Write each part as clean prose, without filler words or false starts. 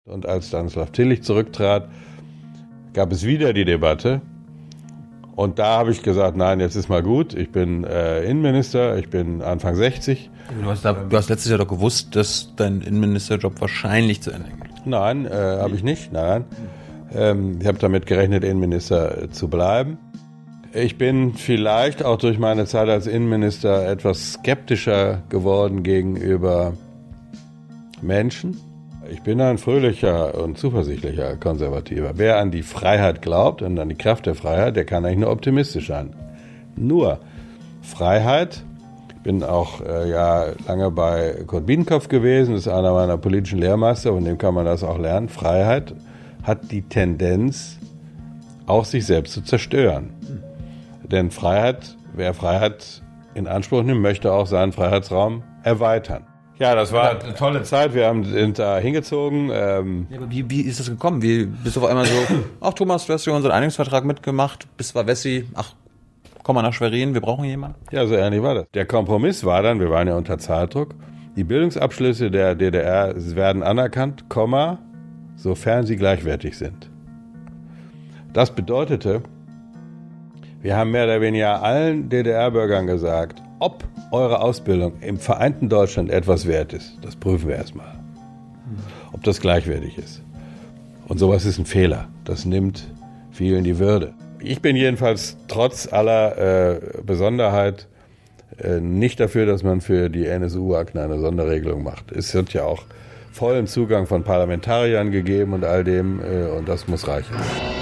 Und als Stanislav Tillich zurücktrat, gab es wieder die Debatte. Und da habe ich gesagt, nein, jetzt ist mal gut. Ich bin Innenminister, ich bin Anfang 60. Du hast letztes Jahr doch gewusst, dass dein Innenministerjob wahrscheinlich zu Ende geht. Nein, habe ich nicht. Nein. Ich habe damit gerechnet, Innenminister zu bleiben. Ich bin vielleicht auch durch meine Zeit als Innenminister etwas skeptischer geworden gegenüber Menschen. Ich bin ein fröhlicher und zuversichtlicher Konservativer. Wer an die Freiheit glaubt und an die Kraft der Freiheit, der kann eigentlich nur optimistisch sein. Nur Freiheit, ich bin auch lange bei Kurt Biedenkopf gewesen, das ist einer meiner politischen Lehrmeister, von dem kann man das auch lernen. Freiheit hat die Tendenz, auch sich selbst zu zerstören. Denn wer Freiheit in Anspruch nimmt, möchte auch seinen Freiheitsraum erweitern. Ja, das war eine tolle Zeit. Wir sind da hingezogen. Ja, aber wie ist das gekommen? Wie bist du auf einmal so, ach Thomas, du hast ja unseren Einigungsvertrag mitgemacht, bist zwar Wessi, ach, komm mal nach Schwerin, wir brauchen jemanden. Ja, so ähnlich war das. Der Kompromiss war dann, wir waren ja unter Zeitdruck, die Bildungsabschlüsse der DDR werden anerkannt, sofern sie gleichwertig sind. Das bedeutete, wir haben mehr oder weniger allen DDR-Bürgern gesagt, ob eure Ausbildung im vereinten Deutschland etwas wert ist. Das prüfen wir erstmal. Ob das gleichwertig ist. Und sowas ist ein Fehler. Das nimmt vielen die Würde. Ich bin jedenfalls trotz aller Besonderheit nicht dafür, dass man für die NSU-Akten eine Sonderregelung macht. Es wird ja auch vollen Zugang von Parlamentariern gegeben und all dem, und das muss reichen.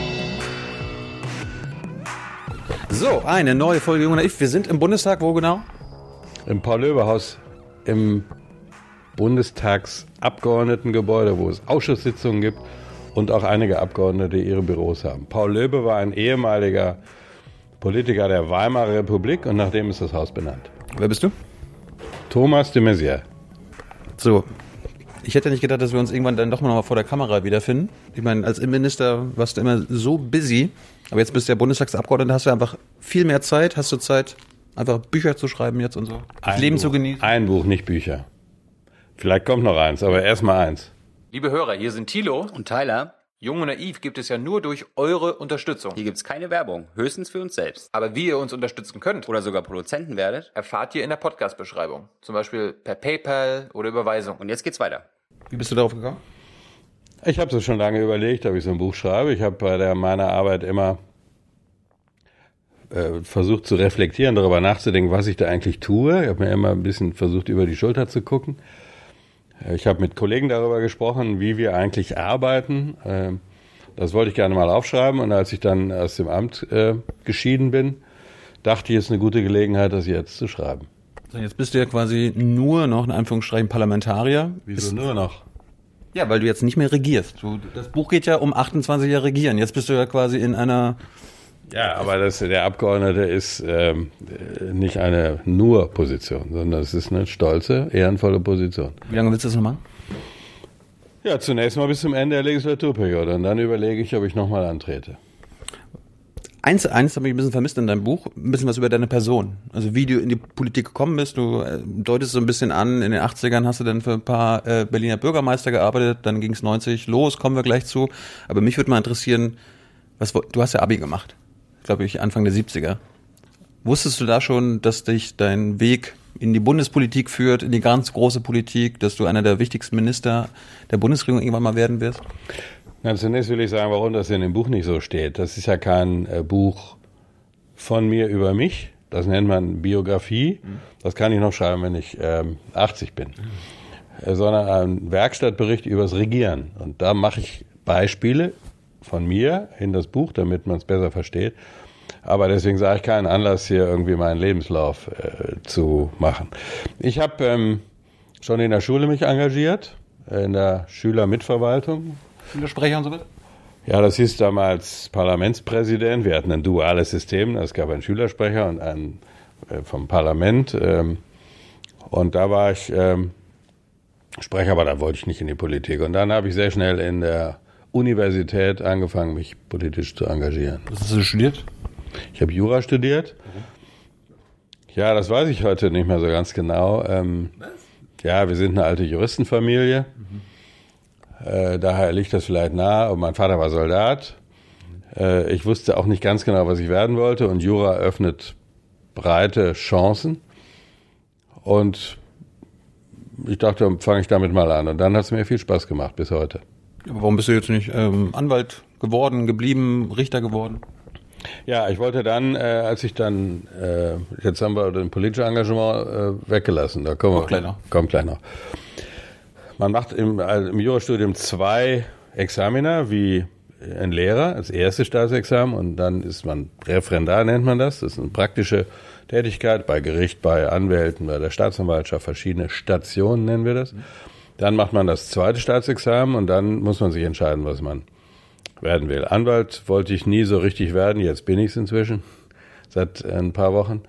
So, eine neue Folge Jung und Naiv. Wir sind im Bundestag, wo genau? Im Paul-Löbe-Haus, im Bundestagsabgeordnetengebäude, wo es Ausschusssitzungen gibt und auch einige Abgeordnete ihre Büros haben. Paul Löbe war ein ehemaliger Politiker der Weimarer Republik und nach dem ist das Haus benannt. Wer bist du? Thomas de Maizière. So, ich hätte nicht gedacht, dass wir uns irgendwann dann doch mal vor der Kamera wiederfinden. Ich meine, als Innenminister warst du immer so busy, aber jetzt bist du ja Bundestagsabgeordneter, hast du einfach viel mehr Zeit, hast du Zeit, einfach Bücher zu schreiben jetzt und so, das Leben zu genießen. Ein Buch, nicht Bücher. Vielleicht kommt noch eins, aber erstmal eins. Liebe Hörer, hier sind Thilo und Tyler. Jung und Naiv gibt es ja nur durch eure Unterstützung. Hier gibt's keine Werbung, höchstens für uns selbst. Aber wie ihr uns unterstützen könnt Oder sogar Produzenten werdet, erfahrt ihr in der Podcast-Beschreibung. Zum Beispiel per PayPal oder Überweisung. Und jetzt geht's weiter. Wie bist du darauf gekommen? Ich habe es schon lange überlegt, ob ich so ein Buch schreibe. Ich habe bei meiner Arbeit immer versucht zu reflektieren, darüber nachzudenken, was ich da eigentlich tue. Ich habe mir immer ein bisschen versucht, über die Schulter zu gucken. Ich habe mit Kollegen darüber gesprochen, wie wir eigentlich arbeiten. Das wollte ich gerne mal aufschreiben. Und als ich dann aus dem Amt geschieden bin, dachte ich, es ist eine gute Gelegenheit, das jetzt zu schreiben. So, jetzt bist du ja quasi nur noch, in Anführungsstrichen, Parlamentarier. Wieso nur noch? Ja, weil du jetzt nicht mehr regierst. Das Buch geht ja um 28 Jahre Regieren. Jetzt bist du ja quasi in einer... Ja, aber der Abgeordnete ist nicht eine nur Position, sondern es ist eine stolze, ehrenvolle Position. Wie lange willst du das noch machen? Ja, zunächst mal bis zum Ende der Legislaturperiode und dann überlege ich, ob ich nochmal antrete. Eins habe ich ein bisschen vermisst in deinem Buch, ein bisschen was über deine Person. Also wie du in die Politik gekommen bist, du deutest so ein bisschen an, in den 80ern hast du dann für ein paar Berliner Bürgermeister gearbeitet, dann ging es 90 los, kommen wir gleich zu. Aber mich würde mal interessieren, du hast ja Abi gemacht, glaube ich, Anfang der 70er. Wusstest du da schon, dass dich dein Weg in die Bundespolitik führt, in die ganz große Politik, dass du einer der wichtigsten Minister der Bundesregierung irgendwann mal werden wirst? Na, zunächst will ich sagen, warum das in dem Buch nicht so steht. Das ist ja kein Buch von mir über mich. Das nennt man Biografie. Das kann ich noch schreiben, wenn ich 80 bin. Sondern ein Werkstattbericht übers Regieren. Und da mache ich Beispiele von mir in das Buch, damit man es besser versteht. Aber deswegen sage ich keinen Anlass, hier irgendwie meinen Lebenslauf zu machen. Ich habe schon in der Schule mich engagiert, in der Schülermitverwaltung. Schülersprecher und so weiter? Ja, das hieß damals Parlamentspräsident. Wir hatten ein duales System. Es gab einen Schülersprecher und einen vom Parlament. Und da war ich Sprecher, aber da wollte ich nicht in die Politik. Und dann habe ich sehr schnell in der Universität angefangen, mich politisch zu engagieren. Was hast du studiert? Ich habe Jura studiert. Ja, das weiß ich heute nicht mehr so ganz genau. Ja, wir sind eine alte Juristenfamilie. Daher liegt das vielleicht nahe. Und mein Vater war Soldat. Ich wusste auch nicht ganz genau, was ich werden wollte. Und Jura öffnet breite Chancen. Und ich dachte, fange ich damit mal an. Und dann hat es mir viel Spaß gemacht bis heute. Aber warum bist du jetzt nicht Anwalt geworden, geblieben, Richter geworden? Ja, ich wollte dann, als ich dann, jetzt haben wir den politischen Engagement weggelassen. Da kommen wir gleich noch. Kommt gleich noch. Man macht im Jurastudium 2 Examina wie ein Lehrer, das erste Staatsexamen, und dann ist man Referendar, nennt man das. Das ist eine praktische Tätigkeit bei Gericht, bei Anwälten, bei der Staatsanwaltschaft, verschiedene Stationen nennen wir das. Dann macht man das zweite Staatsexamen und dann muss man sich entscheiden, was man werden will. Anwalt wollte ich nie so richtig werden, jetzt bin ich es inzwischen, seit ein paar Wochen,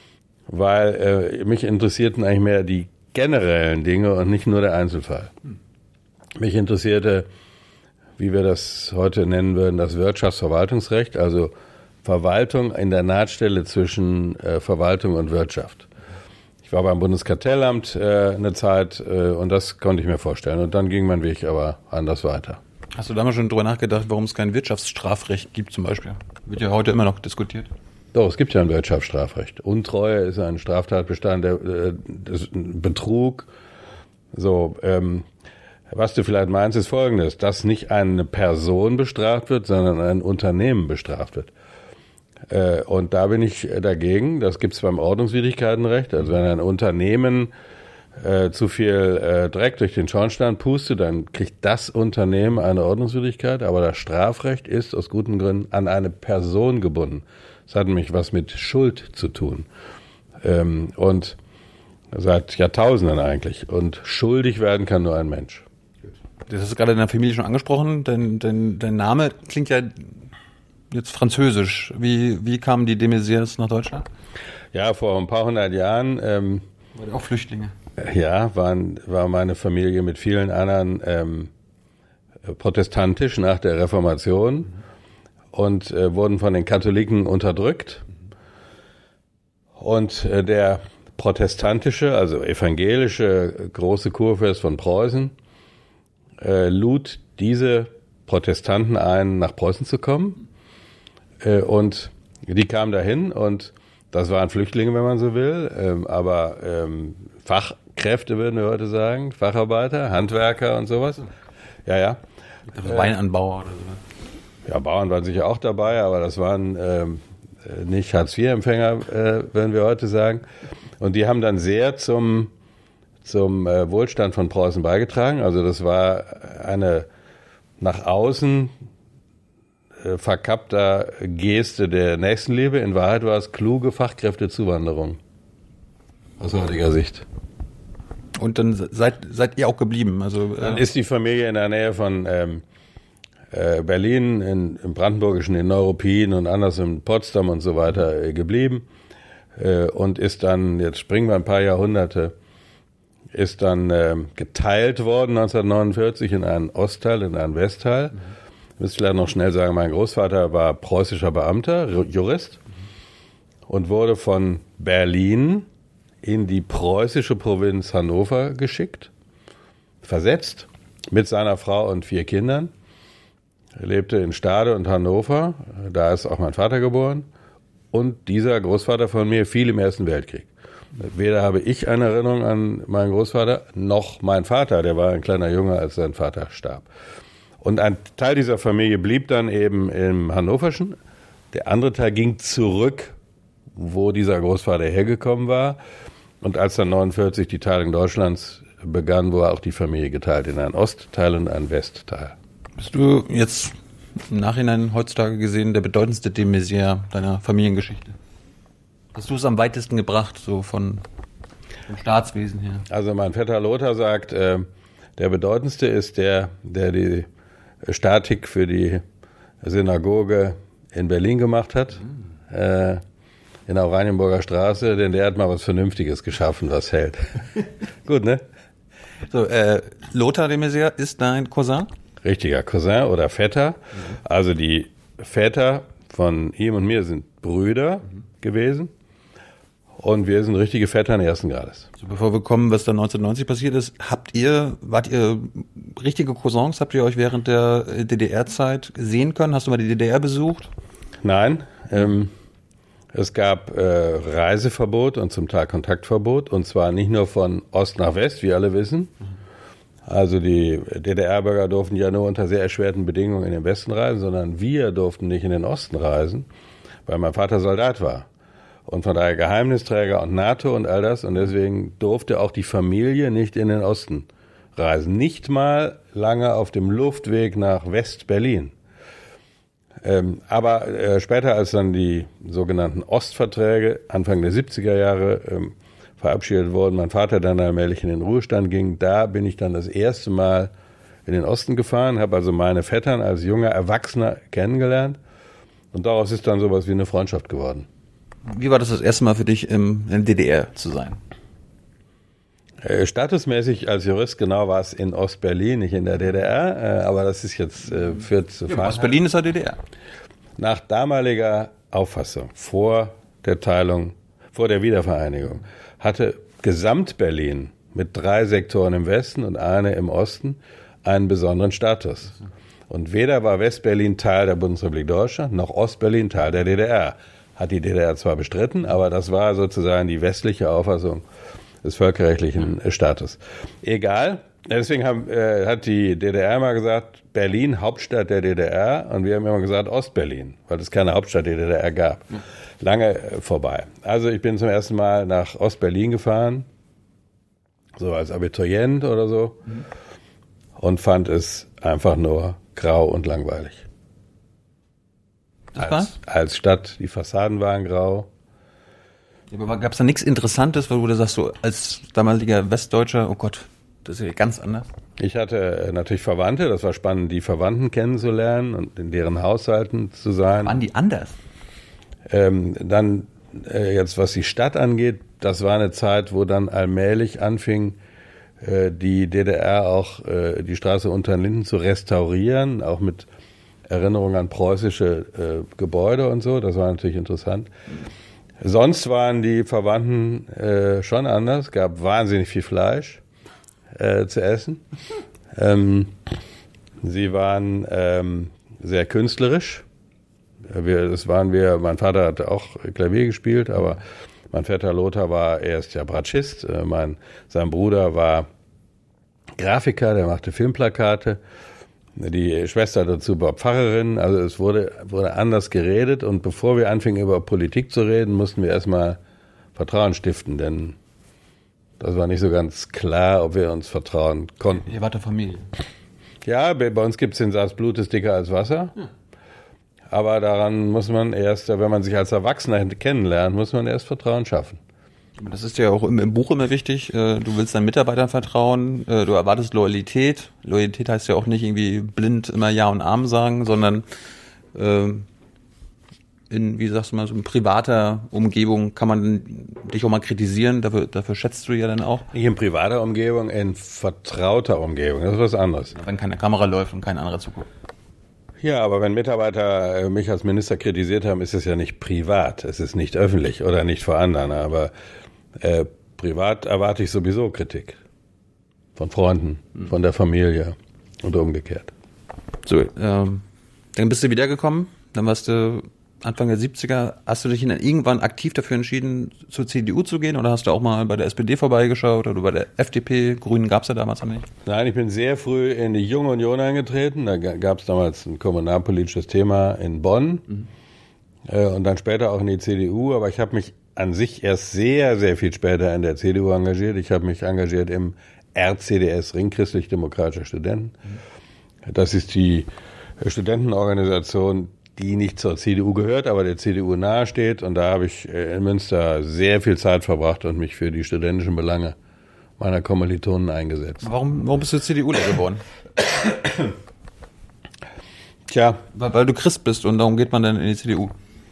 weil mich interessierten eigentlich mehr die generellen Dinge und nicht nur der Einzelfall. Mich interessierte, wie wir das heute nennen würden, das Wirtschaftsverwaltungsrecht, also Verwaltung in der Nahtstelle zwischen Verwaltung und Wirtschaft. Ich war beim Bundeskartellamt eine Zeit und das konnte ich mir vorstellen. Und dann ging mein Weg aber anders weiter. Hast du damals schon drüber nachgedacht, warum es kein Wirtschaftsstrafrecht gibt zum Beispiel? Wird ja heute immer noch diskutiert. Doch, es gibt ja ein Wirtschaftsstrafrecht. Untreue ist ein Straftatbestand, Betrug. So, was du vielleicht meinst, ist Folgendes, dass nicht eine Person bestraft wird, sondern ein Unternehmen bestraft wird. Und da bin ich dagegen. Das gibt es beim Ordnungswidrigkeitenrecht. Also wenn ein Unternehmen zu viel Dreck durch den Schornstein pustet, dann kriegt das Unternehmen eine Ordnungswidrigkeit. Aber das Strafrecht ist aus guten Gründen an eine Person gebunden. Das hat nämlich was mit Schuld zu tun. Und seit Jahrtausenden eigentlich. Und schuldig werden kann nur ein Mensch. Das hast du gerade in der Familie schon angesprochen. Dein Name klingt ja jetzt französisch. Wie kamen die de Maizières nach Deutschland? Ja, vor ein paar hundert Jahren. War auch Flüchtlinge? Ja, war meine Familie mit vielen anderen protestantisch nach der Reformation und wurden von den Katholiken unterdrückt. Und der protestantische, also evangelische große Kurfürst von Preußen lud diese Protestanten ein, nach Preußen zu kommen. Und die kamen dahin und das waren Flüchtlinge, wenn man so will, aber Fachkräfte würden wir heute sagen, Facharbeiter, Handwerker und sowas. Ja. Weinanbauer oder so. Ja, Bauern waren sicher auch dabei, aber das waren nicht Hartz-IV-Empfänger, würden wir heute sagen. Und die haben dann sehr zum Wohlstand von Preußen beigetragen. Also das war eine nach außen verkappter Geste der Nächstenliebe. In Wahrheit war es kluge Fachkräftezuwanderung. Aus heutiger Sicht. Und dann seid ihr auch geblieben? Also, dann ist die Familie in der Nähe von Berlin, im Brandenburgischen, in Neuruppin und anders in Potsdam und so weiter geblieben. Und ist dann, jetzt springen wir ein paar Jahrhunderte, ist dann geteilt worden 1949 in einen Ostteil, in einen Westteil. Ich muss vielleicht noch schnell sagen, mein Großvater war preußischer Beamter, Jurist, und wurde von Berlin in die preußische Provinz Hannover geschickt, versetzt, mit seiner Frau und 4 Kindern. Er lebte in Stade und Hannover, da ist auch mein Vater geboren. Und dieser Großvater von mir fiel im Ersten Weltkrieg. Weder habe ich eine Erinnerung an meinen Großvater, noch mein Vater, der war ein kleiner Junge, als sein Vater starb. Und ein Teil dieser Familie blieb dann eben im Hannoverschen. Der andere Teil ging zurück, wo dieser Großvater hergekommen war. Und als dann 1949 die Teilung Deutschlands begann, wurde auch die Familie geteilt in einen Ostteil und einen Westteil. Bist du jetzt im Nachhinein heutzutage gesehen der bedeutendste de Maizière deiner Familiengeschichte? Hast du es am weitesten gebracht, so vom Staatswesen her? Also mein Vetter Lothar sagt, der bedeutendste ist der die Statik für die Synagoge in Berlin gemacht hat, in der Oranienburger Straße, denn der hat mal was Vernünftiges geschaffen, was hält. Gut, ne? So, Lothar de Maizière ist dein Cousin? Richtiger Cousin oder Vetter. Also die Väter von ihm und mir sind Brüder gewesen. Und wir sind richtige Vettern ersten Grades. So, bevor wir kommen, was dann 1990 passiert ist, wart ihr richtige Cousins? Habt ihr euch während der DDR-Zeit sehen können? Hast du mal die DDR besucht? Nein, es gab Reiseverbot und zum Teil Kontaktverbot, und zwar nicht nur von Ost nach West, wie alle wissen. Also die DDR-Bürger durften ja nur unter sehr erschwerten Bedingungen in den Westen reisen, sondern wir durften nicht in den Osten reisen, weil mein Vater Soldat war. Und von daher Geheimnisträger und NATO und all das. Und deswegen durfte auch die Familie nicht in den Osten reisen. Nicht mal lange auf dem Luftweg nach West-Berlin. Aber später, als dann die sogenannten Ostverträge Anfang der 70er Jahre verabschiedet wurden, mein Vater dann allmählich in den Ruhestand ging, da bin ich dann das erste Mal in den Osten gefahren, habe also meine Vettern als junger Erwachsener kennengelernt. Und daraus ist dann sowas wie eine Freundschaft geworden. Wie war das erste Mal für dich, in der DDR zu sein? Statusmäßig als Jurist genau war es in Ostberlin, nicht in der DDR, aber das ist jetzt führt zu Fahrenheit. Ostberlin ist ja DDR. Nach damaliger Auffassung, vor der Teilung, vor der Wiedervereinigung, hatte Gesamt-Berlin mit 3 Sektoren im Westen und eine im Osten einen besonderen Status. Und weder war Westberlin Teil der Bundesrepublik Deutschland, noch Ostberlin Teil der DDR. Hat die DDR zwar bestritten, aber das war sozusagen die westliche Auffassung des völkerrechtlichen Staates. Egal, deswegen hat die DDR immer gesagt, Berlin, Hauptstadt der DDR, und wir haben immer gesagt Ostberlin, weil es keine Hauptstadt der DDR gab. Lange vorbei. Also ich bin zum ersten Mal nach Ostberlin gefahren, so als Abiturient oder so, und fand es einfach nur grau und langweilig. Als Stadt, die Fassaden waren grau. Ja, aber gab es da nichts Interessantes, weil du da sagst, so als damaliger Westdeutscher, oh Gott, das ist ja ganz anders? Ich hatte natürlich Verwandte, das war spannend, die Verwandten kennenzulernen und in deren Haushalten zu sein. Waren die anders? Dann jetzt, was die Stadt angeht, das war eine Zeit, wo dann allmählich anfing, die DDR auch die Straße unter den Linden zu restaurieren, auch mit Erinnerung an preußische Gebäude und so. Das war natürlich interessant. Sonst waren die Verwandten schon anders. Es gab wahnsinnig viel Fleisch zu essen. Sie waren sehr künstlerisch. Mein Vater hatte auch Klavier gespielt, aber mein Vetter Lothar war erst ja Bratschist. Sein Bruder war Grafiker, der machte Filmplakate. Die Schwester dazu war Pfarrerin, also es wurde anders geredet, und bevor wir anfingen über Politik zu reden, mussten wir erstmal Vertrauen stiften, denn das war nicht so ganz klar, ob wir uns vertrauen konnten. Ihr wart eine Familie. Ja, bei uns gibt es den Satz, Blut ist dicker als Wasser, aber daran muss man erst, wenn man sich als Erwachsener kennenlernt, muss man erst Vertrauen schaffen. Das ist ja auch im Buch immer wichtig. Du willst deinen Mitarbeitern vertrauen, du erwartest Loyalität. Loyalität heißt ja auch nicht irgendwie blind immer Ja und Amen sagen, sondern wie sagst du mal, so in privater Umgebung kann man dich auch mal kritisieren. Dafür schätzt du ja dann auch. Nicht in privater Umgebung, in vertrauter Umgebung. Das ist was anderes. Wenn keine Kamera läuft und kein anderer zuguckt. Ja, aber wenn Mitarbeiter mich als Minister kritisiert haben, ist es ja nicht privat. Es ist nicht öffentlich oder nicht vor anderen. Aber privat erwarte ich sowieso Kritik. Von Freunden, von der Familie und umgekehrt. So, dann bist du wiedergekommen. Dann warst du Anfang der 70er. Hast du dich dann irgendwann aktiv dafür entschieden, zur CDU zu gehen? Oder hast du auch mal bei der SPD vorbeigeschaut oder bei der FDP? Grünen gab es ja damals noch nicht. Nein, ich bin sehr früh in die Junge Union eingetreten. Da gab es damals ein kommunalpolitisches Thema in Bonn. Und dann später auch in die CDU. Aber ich habe mich an sich erst sehr, sehr viel später in der CDU engagiert. Ich habe mich engagiert im RCDS, Ring Christlich-Demokratischer Studenten. Das ist die Studentenorganisation, die nicht zur CDU gehört, aber der CDU nahesteht. Und da habe ich in Münster sehr viel Zeit verbracht und mich für die studentischen Belange meiner Kommilitonen eingesetzt. Warum bist du CDUler geworden? Tja. Weil du Christ bist und darum geht man dann in die CDU.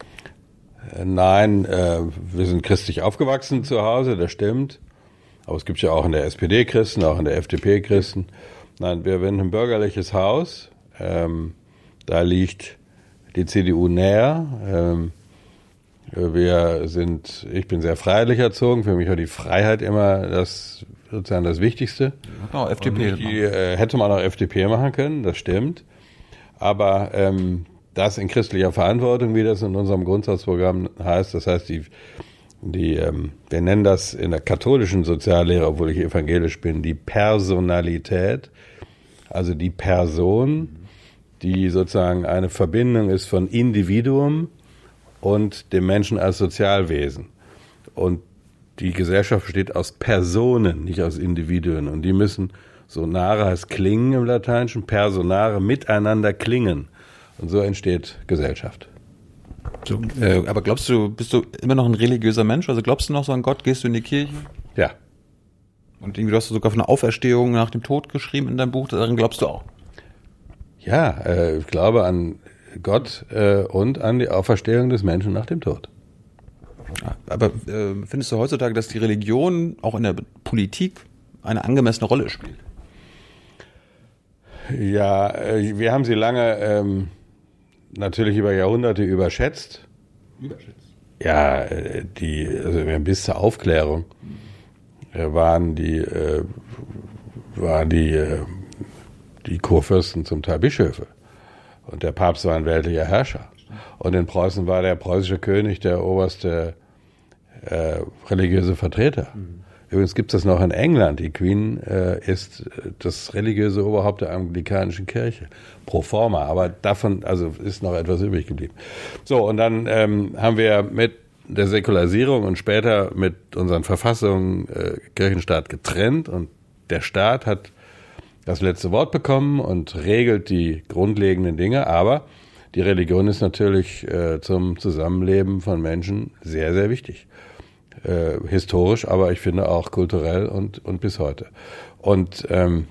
Nein, wir sind christlich aufgewachsen zu Hause, das stimmt. Aber es gibt ja auch in der SPD Christen, auch in der FDP Christen. Nein, wir sind ein bürgerliches Haus. Da liegt die CDU näher. Ich bin sehr freiheitlich erzogen. Für mich war die Freiheit immer sozusagen das Wichtigste. Genau, FDP. Hätte man auch FDP machen können, das stimmt. Aber das in christlicher Verantwortung, wie das in unserem Grundsatzprogramm heißt, das heißt, wir nennen das in der katholischen Soziallehre, obwohl ich evangelisch bin, die Personalität, also die Person, die sozusagen eine Verbindung ist von Individuum und dem Menschen als Sozialwesen. Und die Gesellschaft besteht aus Personen, nicht aus Individuen. Und die müssen, sonare heißt klingen im Lateinischen, personare miteinander klingen. Und so entsteht Gesellschaft. So, aber bist du immer noch ein religiöser Mensch? Also glaubst du noch so an Gott? Gehst du in die Kirche? Ja. Und irgendwie, du hast sogar von einer Auferstehung nach dem Tod geschrieben in deinem Buch. Daran glaubst du auch? Ja, ich glaube an Gott und an die Auferstehung des Menschen nach dem Tod. Aber findest du heutzutage, dass die Religion auch in der Politik eine angemessene Rolle spielt? Ja, wir haben sie lange natürlich über Jahrhunderte überschätzt. Ja, bis zur Aufklärung waren die Kurfürsten zum Teil Bischöfe. Und der Papst war ein weltlicher Herrscher. Und in Preußen war der preußische König der oberste religiöse Vertreter. Übrigens gibt es das noch in England. Die Queen ist das religiöse Oberhaupt der anglikanischen Kirche. Pro forma. Aber davon ist noch etwas übrig geblieben. So, und dann haben wir mit der Säkularisierung und später mit unseren Verfassungen Kirchenstaat getrennt. Und der Staat hat das letzte Wort bekommen und regelt die grundlegenden Dinge. Aber die Religion ist natürlich zum Zusammenleben von Menschen sehr, sehr wichtig. Historisch, aber ich finde auch kulturell und bis heute. Und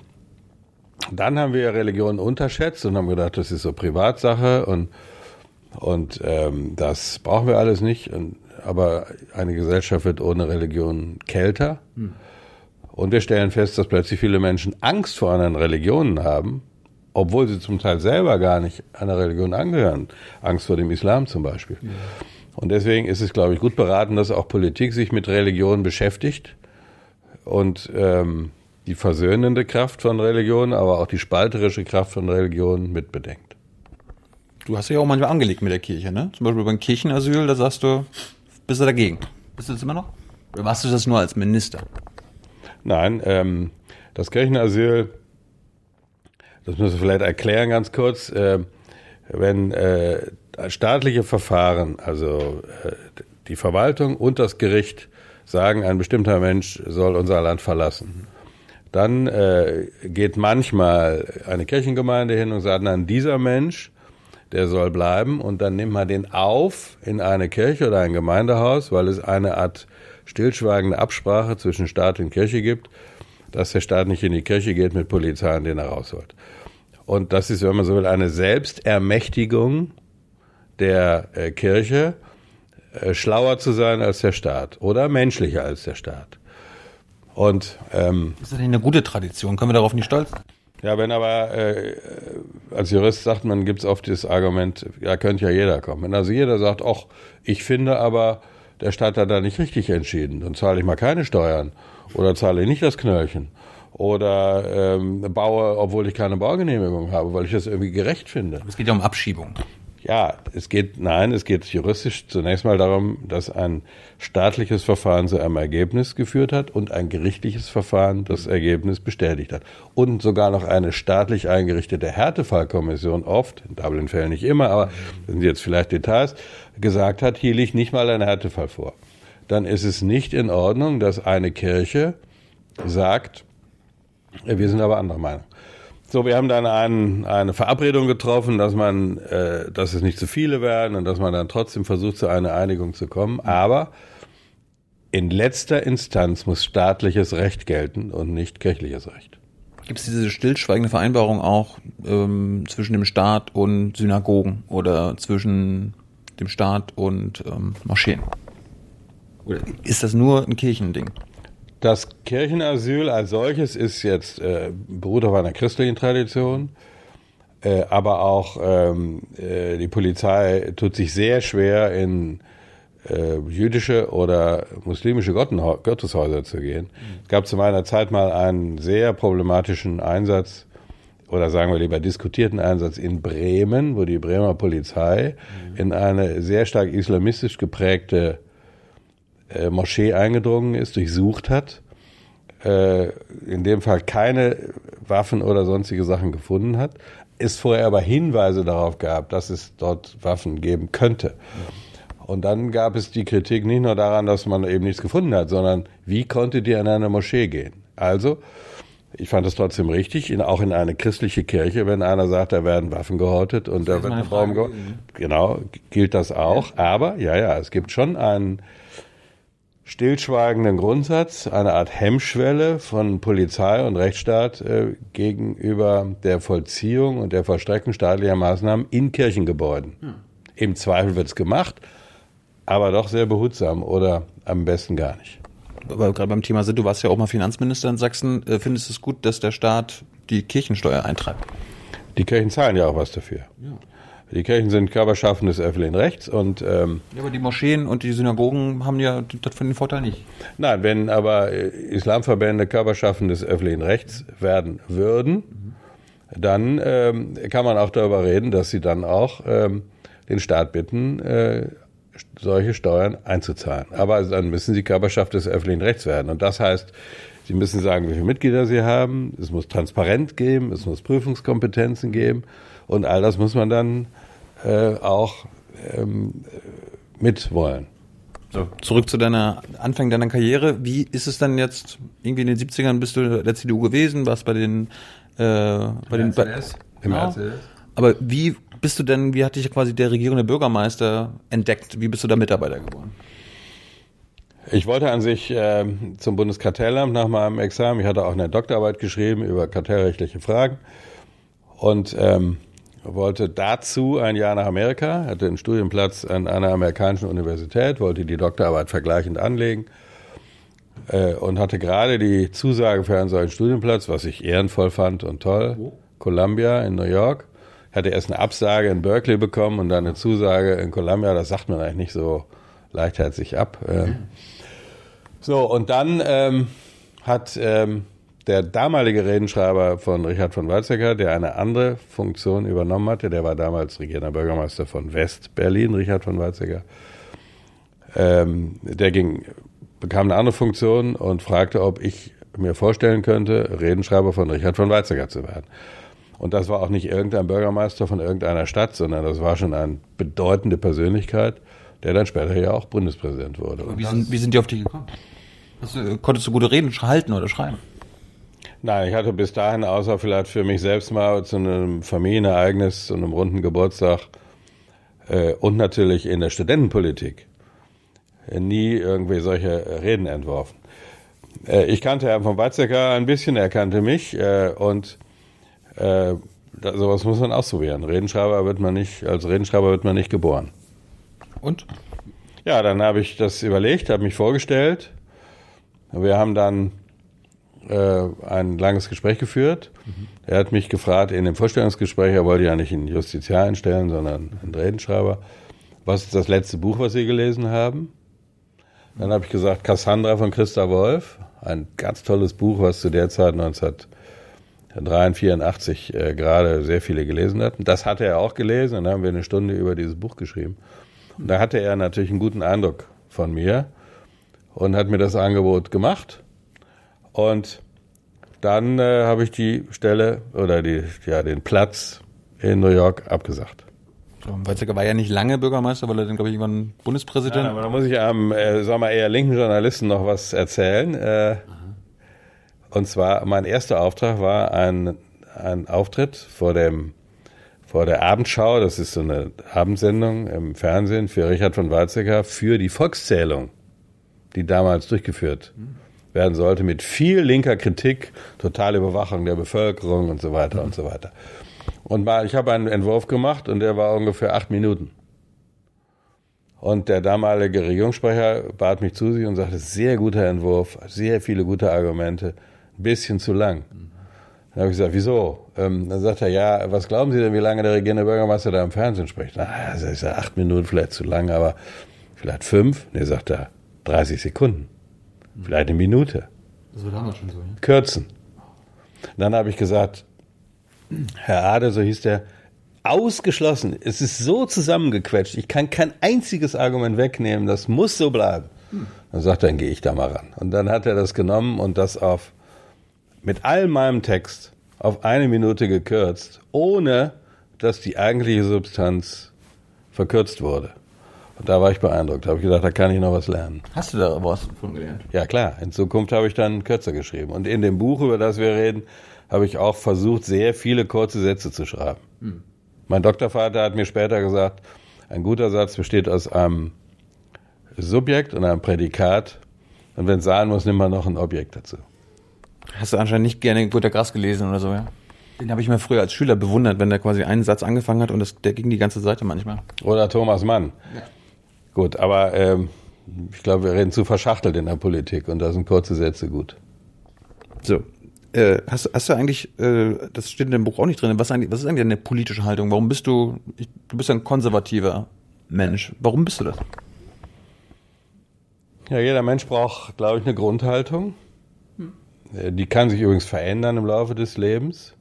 dann haben wir Religion unterschätzt und haben gedacht, das ist so Privatsache und das brauchen wir alles nicht. Aber eine Gesellschaft wird ohne Religion kälter. Und wir stellen fest, dass plötzlich viele Menschen Angst vor anderen Religionen haben, obwohl sie zum Teil selber gar nicht einer Religion angehören. Angst vor dem Islam zum Beispiel. Ja. Und deswegen ist es, glaube ich, gut beraten, dass auch Politik sich mit Religion beschäftigt und die versöhnende Kraft von Religion, aber auch die spalterische Kraft von Religion mitbedenkt. Du hast dich auch manchmal angelegt mit der Kirche, ne? Zum Beispiel beim Kirchenasyl, da sagst du, bist du dagegen? Bist du das immer noch? Oder machst du das nur als Minister? Nein, das Kirchenasyl, das müssen wir vielleicht erklären ganz kurz, wenn staatliche Verfahren, also die Verwaltung und das Gericht sagen, ein bestimmter Mensch soll unser Land verlassen, dann geht manchmal eine Kirchengemeinde hin und sagt, nein, dieser Mensch, der soll bleiben, und dann nimmt man den auf in eine Kirche oder ein Gemeindehaus, weil es eine Art stillschweigende Absprache zwischen Staat und Kirche gibt, dass der Staat nicht in die Kirche geht mit Polizei und den er rausholt. Und das ist, wenn man so will, eine Selbstermächtigung der Kirche, schlauer zu sein als der Staat oder menschlicher als der Staat. Und ist das nicht eine gute Tradition? Können wir darauf nicht stolz sein? Ja, wenn aber als Jurist sagt man, gibt es oft das Argument, ja, könnte ja jeder kommen. Wenn also jeder sagt, ach, ich finde aber, der Staat hat da nicht richtig entschieden, dann zahle ich mal keine Steuern oder zahle ich nicht das Knöllchen oder baue, obwohl ich keine Baugenehmigung habe, weil ich das irgendwie gerecht finde. Es geht ja um Abschiebung. Ja, es geht juristisch zunächst mal darum, dass ein staatliches Verfahren zu einem Ergebnis geführt hat und ein gerichtliches Verfahren das Ergebnis bestätigt hat. Und sogar noch eine staatlich eingerichtete Härtefallkommission oft, in Dublin-Fällen nicht immer, aber das sind jetzt vielleicht Details, gesagt hat, hier liegt nicht mal ein Härtefall vor. Dann ist es nicht in Ordnung, dass eine Kirche sagt, wir sind aber anderer Meinung. So, wir haben dann eine Verabredung getroffen, dass es nicht zu viele werden und dass man dann trotzdem versucht, zu einer Einigung zu kommen. Aber in letzter Instanz muss staatliches Recht gelten und nicht kirchliches Recht. Gibt es diese stillschweigende Vereinbarung auch zwischen dem Staat und Synagogen oder zwischen dem Staat und Moscheen? Oder ist das nur ein Kirchending? Das Kirchenasyl als solches ist jetzt beruht auf einer christlichen Tradition, aber auch die Polizei tut sich sehr schwer in jüdische oder muslimische Gotteshäuser zu gehen. Es gab zu meiner Zeit mal einen sehr problematischen Einsatz, oder sagen wir lieber diskutierten Einsatz in Bremen, wo die Bremer Polizei in eine sehr stark islamistisch geprägte Moschee eingedrungen ist, durchsucht hat, in dem Fall keine Waffen oder sonstige Sachen gefunden hat, es vorher aber Hinweise darauf gab, dass es dort Waffen geben könnte. Und dann gab es die Kritik nicht nur daran, dass man eben nichts gefunden hat, sondern wie konntet ihr in eine Moschee gehen? Also, ich fand es trotzdem richtig, auch in eine christliche Kirche, wenn einer sagt, da werden Waffen gehortet und da wird ein Baum gehortet. Genau, gilt das auch. Aber, es gibt schon einen stillschweigenden Grundsatz, eine Art Hemmschwelle von Polizei und Rechtsstaat gegenüber der Vollziehung und der Vollstreckung staatlicher Maßnahmen in Kirchengebäuden. Im Zweifel wird's gemacht, aber doch sehr behutsam oder am besten gar nicht. Aber gerade beim Thema du warst ja auch mal Finanzminister in Sachsen. Findest du es gut, dass der Staat die Kirchensteuer eintreibt? Die Kirchen zahlen ja auch was dafür. Ja. Die Kirchen sind Körperschaften des öffentlichen Rechts und aber die Moscheen und die Synagogen haben ja das von den Vorteil nicht. Nein, wenn aber Islamverbände Körperschaften des öffentlichen Rechts werden würden, dann kann man auch darüber reden, dass sie dann auch den Staat bitten, solche Steuern einzuzahlen. Aber dann müssen sie Körperschaft des öffentlichen Rechts werden. Und das heißt, sie müssen sagen, wie viele Mitglieder sie haben, es muss Transparenz geben, es muss Prüfungskompetenzen geben und all das muss man dann auch mitwollen. So, zurück zu Anfang deiner Karriere. Wie ist es dann jetzt, irgendwie in den 70ern bist du der CDU gewesen, warst bei den RCDS. Im RCDS. Aber wie hat dich quasi der regierende Bürgermeister entdeckt? Wie bist du da Mitarbeiter geworden? Ich wollte an sich zum Bundeskartellamt nach meinem Examen. Ich hatte auch eine Doktorarbeit geschrieben über kartellrechtliche Fragen und wollte dazu ein Jahr nach Amerika, hatte einen Studienplatz an einer amerikanischen Universität, wollte die Doktorarbeit vergleichend anlegen und hatte gerade die Zusage für einen solchen Studienplatz, was ich ehrenvoll fand und toll, Columbia in New York. Ich hatte erst eine Absage in Berkeley bekommen und dann eine Zusage in Columbia, das sagt man eigentlich nicht so leichtherzig ab. So, und dann hat der damalige Redenschreiber von Richard von Weizsäcker, der eine andere Funktion übernommen hatte, der war damals regierender Bürgermeister von West-Berlin, Richard von Weizsäcker, bekam eine andere Funktion und fragte, ob ich mir vorstellen könnte, Redenschreiber von Richard von Weizsäcker zu werden. Und das war auch nicht irgendein Bürgermeister von irgendeiner Stadt, sondern das war schon eine bedeutende Persönlichkeit, der dann später ja auch Bundespräsident wurde. Wie sind die auf dich gekommen? Konntest du gute Reden halten oder schreiben? Nein, ich hatte bis dahin, außer vielleicht für mich selbst mal zu einem Familienereignis, zu einem runden Geburtstag und natürlich in der Studentenpolitik nie irgendwie solche Reden entworfen. Ich kannte Herrn von Weizsäcker ein bisschen, er kannte mich und sowas muss man ausprobieren. Als Redenschreiber wird man nicht geboren. Und? Ja, dann habe ich das überlegt, habe mich vorgestellt. Wir haben dann ein langes Gespräch geführt. Er hat mich gefragt in dem Vorstellungsgespräch, er wollte ja nicht einen Justiziar einstellen, sondern einen Redenschreiber. Was ist das letzte Buch, was Sie gelesen haben? Dann habe ich gesagt, Cassandra von Christa Wolf. Ein ganz tolles Buch, was zu der Zeit 1983 gerade sehr viele gelesen hatten. Das hatte er auch gelesen und dann haben wir eine Stunde über dieses Buch geschrieben. Und da hatte er natürlich einen guten Eindruck von mir und hat mir das Angebot gemacht. Und dann habe ich die Stelle oder den Platz in New York abgesagt. Weizsäcker war ja nicht lange Bürgermeister, weil er dann, glaube ich, irgendwann Bundespräsident. Ja, aber da muss ich einem, eher linken Journalisten noch was erzählen. Und zwar, mein erster Auftrag war ein Auftritt vor der Abendschau, das ist so eine Abendsendung im Fernsehen für Richard von Weizsäcker, für die Volkszählung, die damals durchgeführt werden sollte, mit viel linker Kritik, totale Überwachung der Bevölkerung und so weiter und so weiter. Und ich habe einen Entwurf gemacht und der war ungefähr 8 Minuten. Und der damalige Regierungssprecher bat mich zu sich und sagte, sehr guter Entwurf, sehr viele gute Argumente, ein bisschen zu lang. Dann habe ich gesagt, wieso? Dann sagt er, ja, was glauben Sie denn, wie lange der regierende Bürgermeister da im Fernsehen spricht? Na, das ist ja 8 Minuten vielleicht zu lang, aber Vielleicht 5? Nee, sagt er, 30 Sekunden. Vielleicht eine Minute. Das war damals schon so, ja? Kürzen. Dann habe ich gesagt, Herr Ade, so hieß der, ausgeschlossen. Es ist so zusammengequetscht. Ich kann kein einziges Argument wegnehmen. Das muss so bleiben. Dann sagt er, dann gehe ich da mal ran. Und dann hat er das genommen und das mit all meinem Text auf 1 Minute gekürzt, ohne dass die eigentliche Substanz verkürzt wurde. Und da war ich beeindruckt. Da habe ich gedacht, da kann ich noch was lernen. Hast du da was von gelernt? Ja klar, in Zukunft habe ich dann kürzer geschrieben. Und in dem Buch, über das wir reden, habe ich auch versucht, sehr viele kurze Sätze zu schreiben. Mein Doktorvater hat mir später gesagt, ein guter Satz besteht aus einem Subjekt und einem Prädikat. Und wenn es sein muss, nimmt man noch ein Objekt dazu. Hast du anscheinend nicht gerne Günter Grass gelesen oder so, ja? Den habe ich mir früher als Schüler bewundert, wenn der quasi einen Satz angefangen hat und der ging die ganze Seite manchmal. Oder Thomas Mann. Ja. Gut, aber ich glaube, wir reden zu verschachtelt in der Politik und da sind kurze Sätze gut. So, hast du eigentlich, das steht in dem Buch auch nicht drin, was ist eigentlich eine politische Haltung? Warum bist du bist ein konservativer Mensch. Warum bist du das? Ja, jeder Mensch braucht, glaube ich, eine Grundhaltung. Die kann sich übrigens verändern im Laufe des Lebens.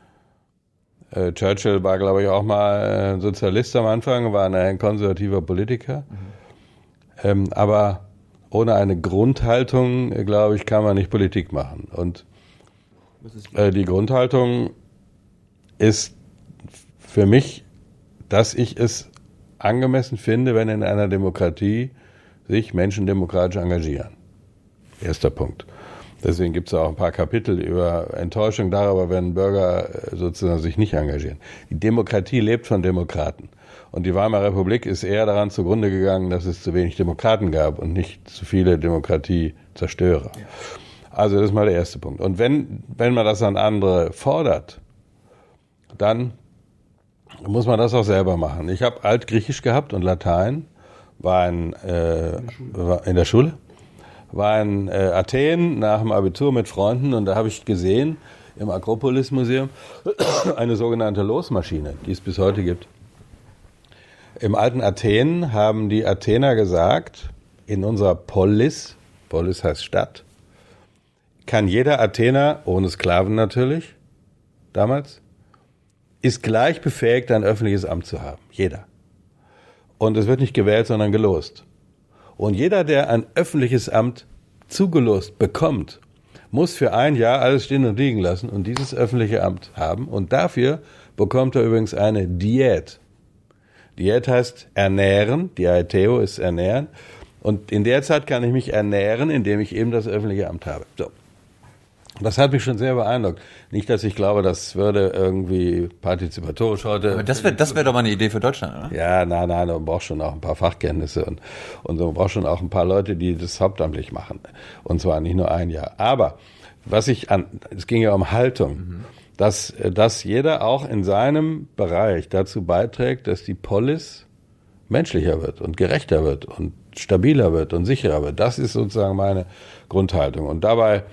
Churchill war, glaube ich, auch mal Sozialist am Anfang, war ein konservativer Politiker. Aber ohne eine Grundhaltung, glaube ich, kann man nicht Politik machen. Und die Grundhaltung ist für mich, dass ich es angemessen finde, wenn in einer Demokratie sich Menschen demokratisch engagieren. Erster Punkt. Deswegen gibt es auch ein paar Kapitel über Enttäuschung darüber, wenn Bürger sozusagen sich nicht engagieren. Die Demokratie lebt von Demokraten. Und die Weimarer Republik ist eher daran zugrunde gegangen, dass es zu wenig Demokraten gab und nicht zu viele Demokratiezerstörer. Ja. Also das ist mal der erste Punkt. Und wenn man das an andere fordert, dann muss man das auch selber machen. Ich habe Altgriechisch gehabt und Latein, war in der Schule. War in Athen nach dem Abitur mit Freunden und da habe ich gesehen im Akropolis-Museum eine sogenannte Losmaschine, die es bis heute gibt. Im alten Athen haben die Athener gesagt, in unserer Polis heißt Stadt, kann jeder Athener, ohne Sklaven natürlich, damals, ist gleich befähigt, ein öffentliches Amt zu haben. Jeder. Und es wird nicht gewählt, sondern gelost. Und jeder, der ein öffentliches Amt zugelost bekommt, muss für 1 Jahr alles stehen und liegen lassen und dieses öffentliche Amt haben. Und dafür bekommt er übrigens eine Diät. Diät heißt ernähren, Diäteo ist ernähren. Und in der Zeit kann ich mich ernähren, indem ich eben das öffentliche Amt habe. So. Das hat mich schon sehr beeindruckt. Nicht, dass ich glaube, das würde irgendwie partizipatorisch heute... Aber das wär doch mal eine Idee für Deutschland, oder? Ja, nein, man braucht schon auch ein paar Fachkenntnisse und man braucht schon auch ein paar Leute, die das hauptamtlich machen. Und zwar nicht nur 1 Jahr. Aber es ging ja um Haltung, dass jeder auch in seinem Bereich dazu beiträgt, dass die Polis menschlicher wird und gerechter wird und stabiler wird und sicherer wird. Das ist sozusagen meine Grundhaltung. Und dabei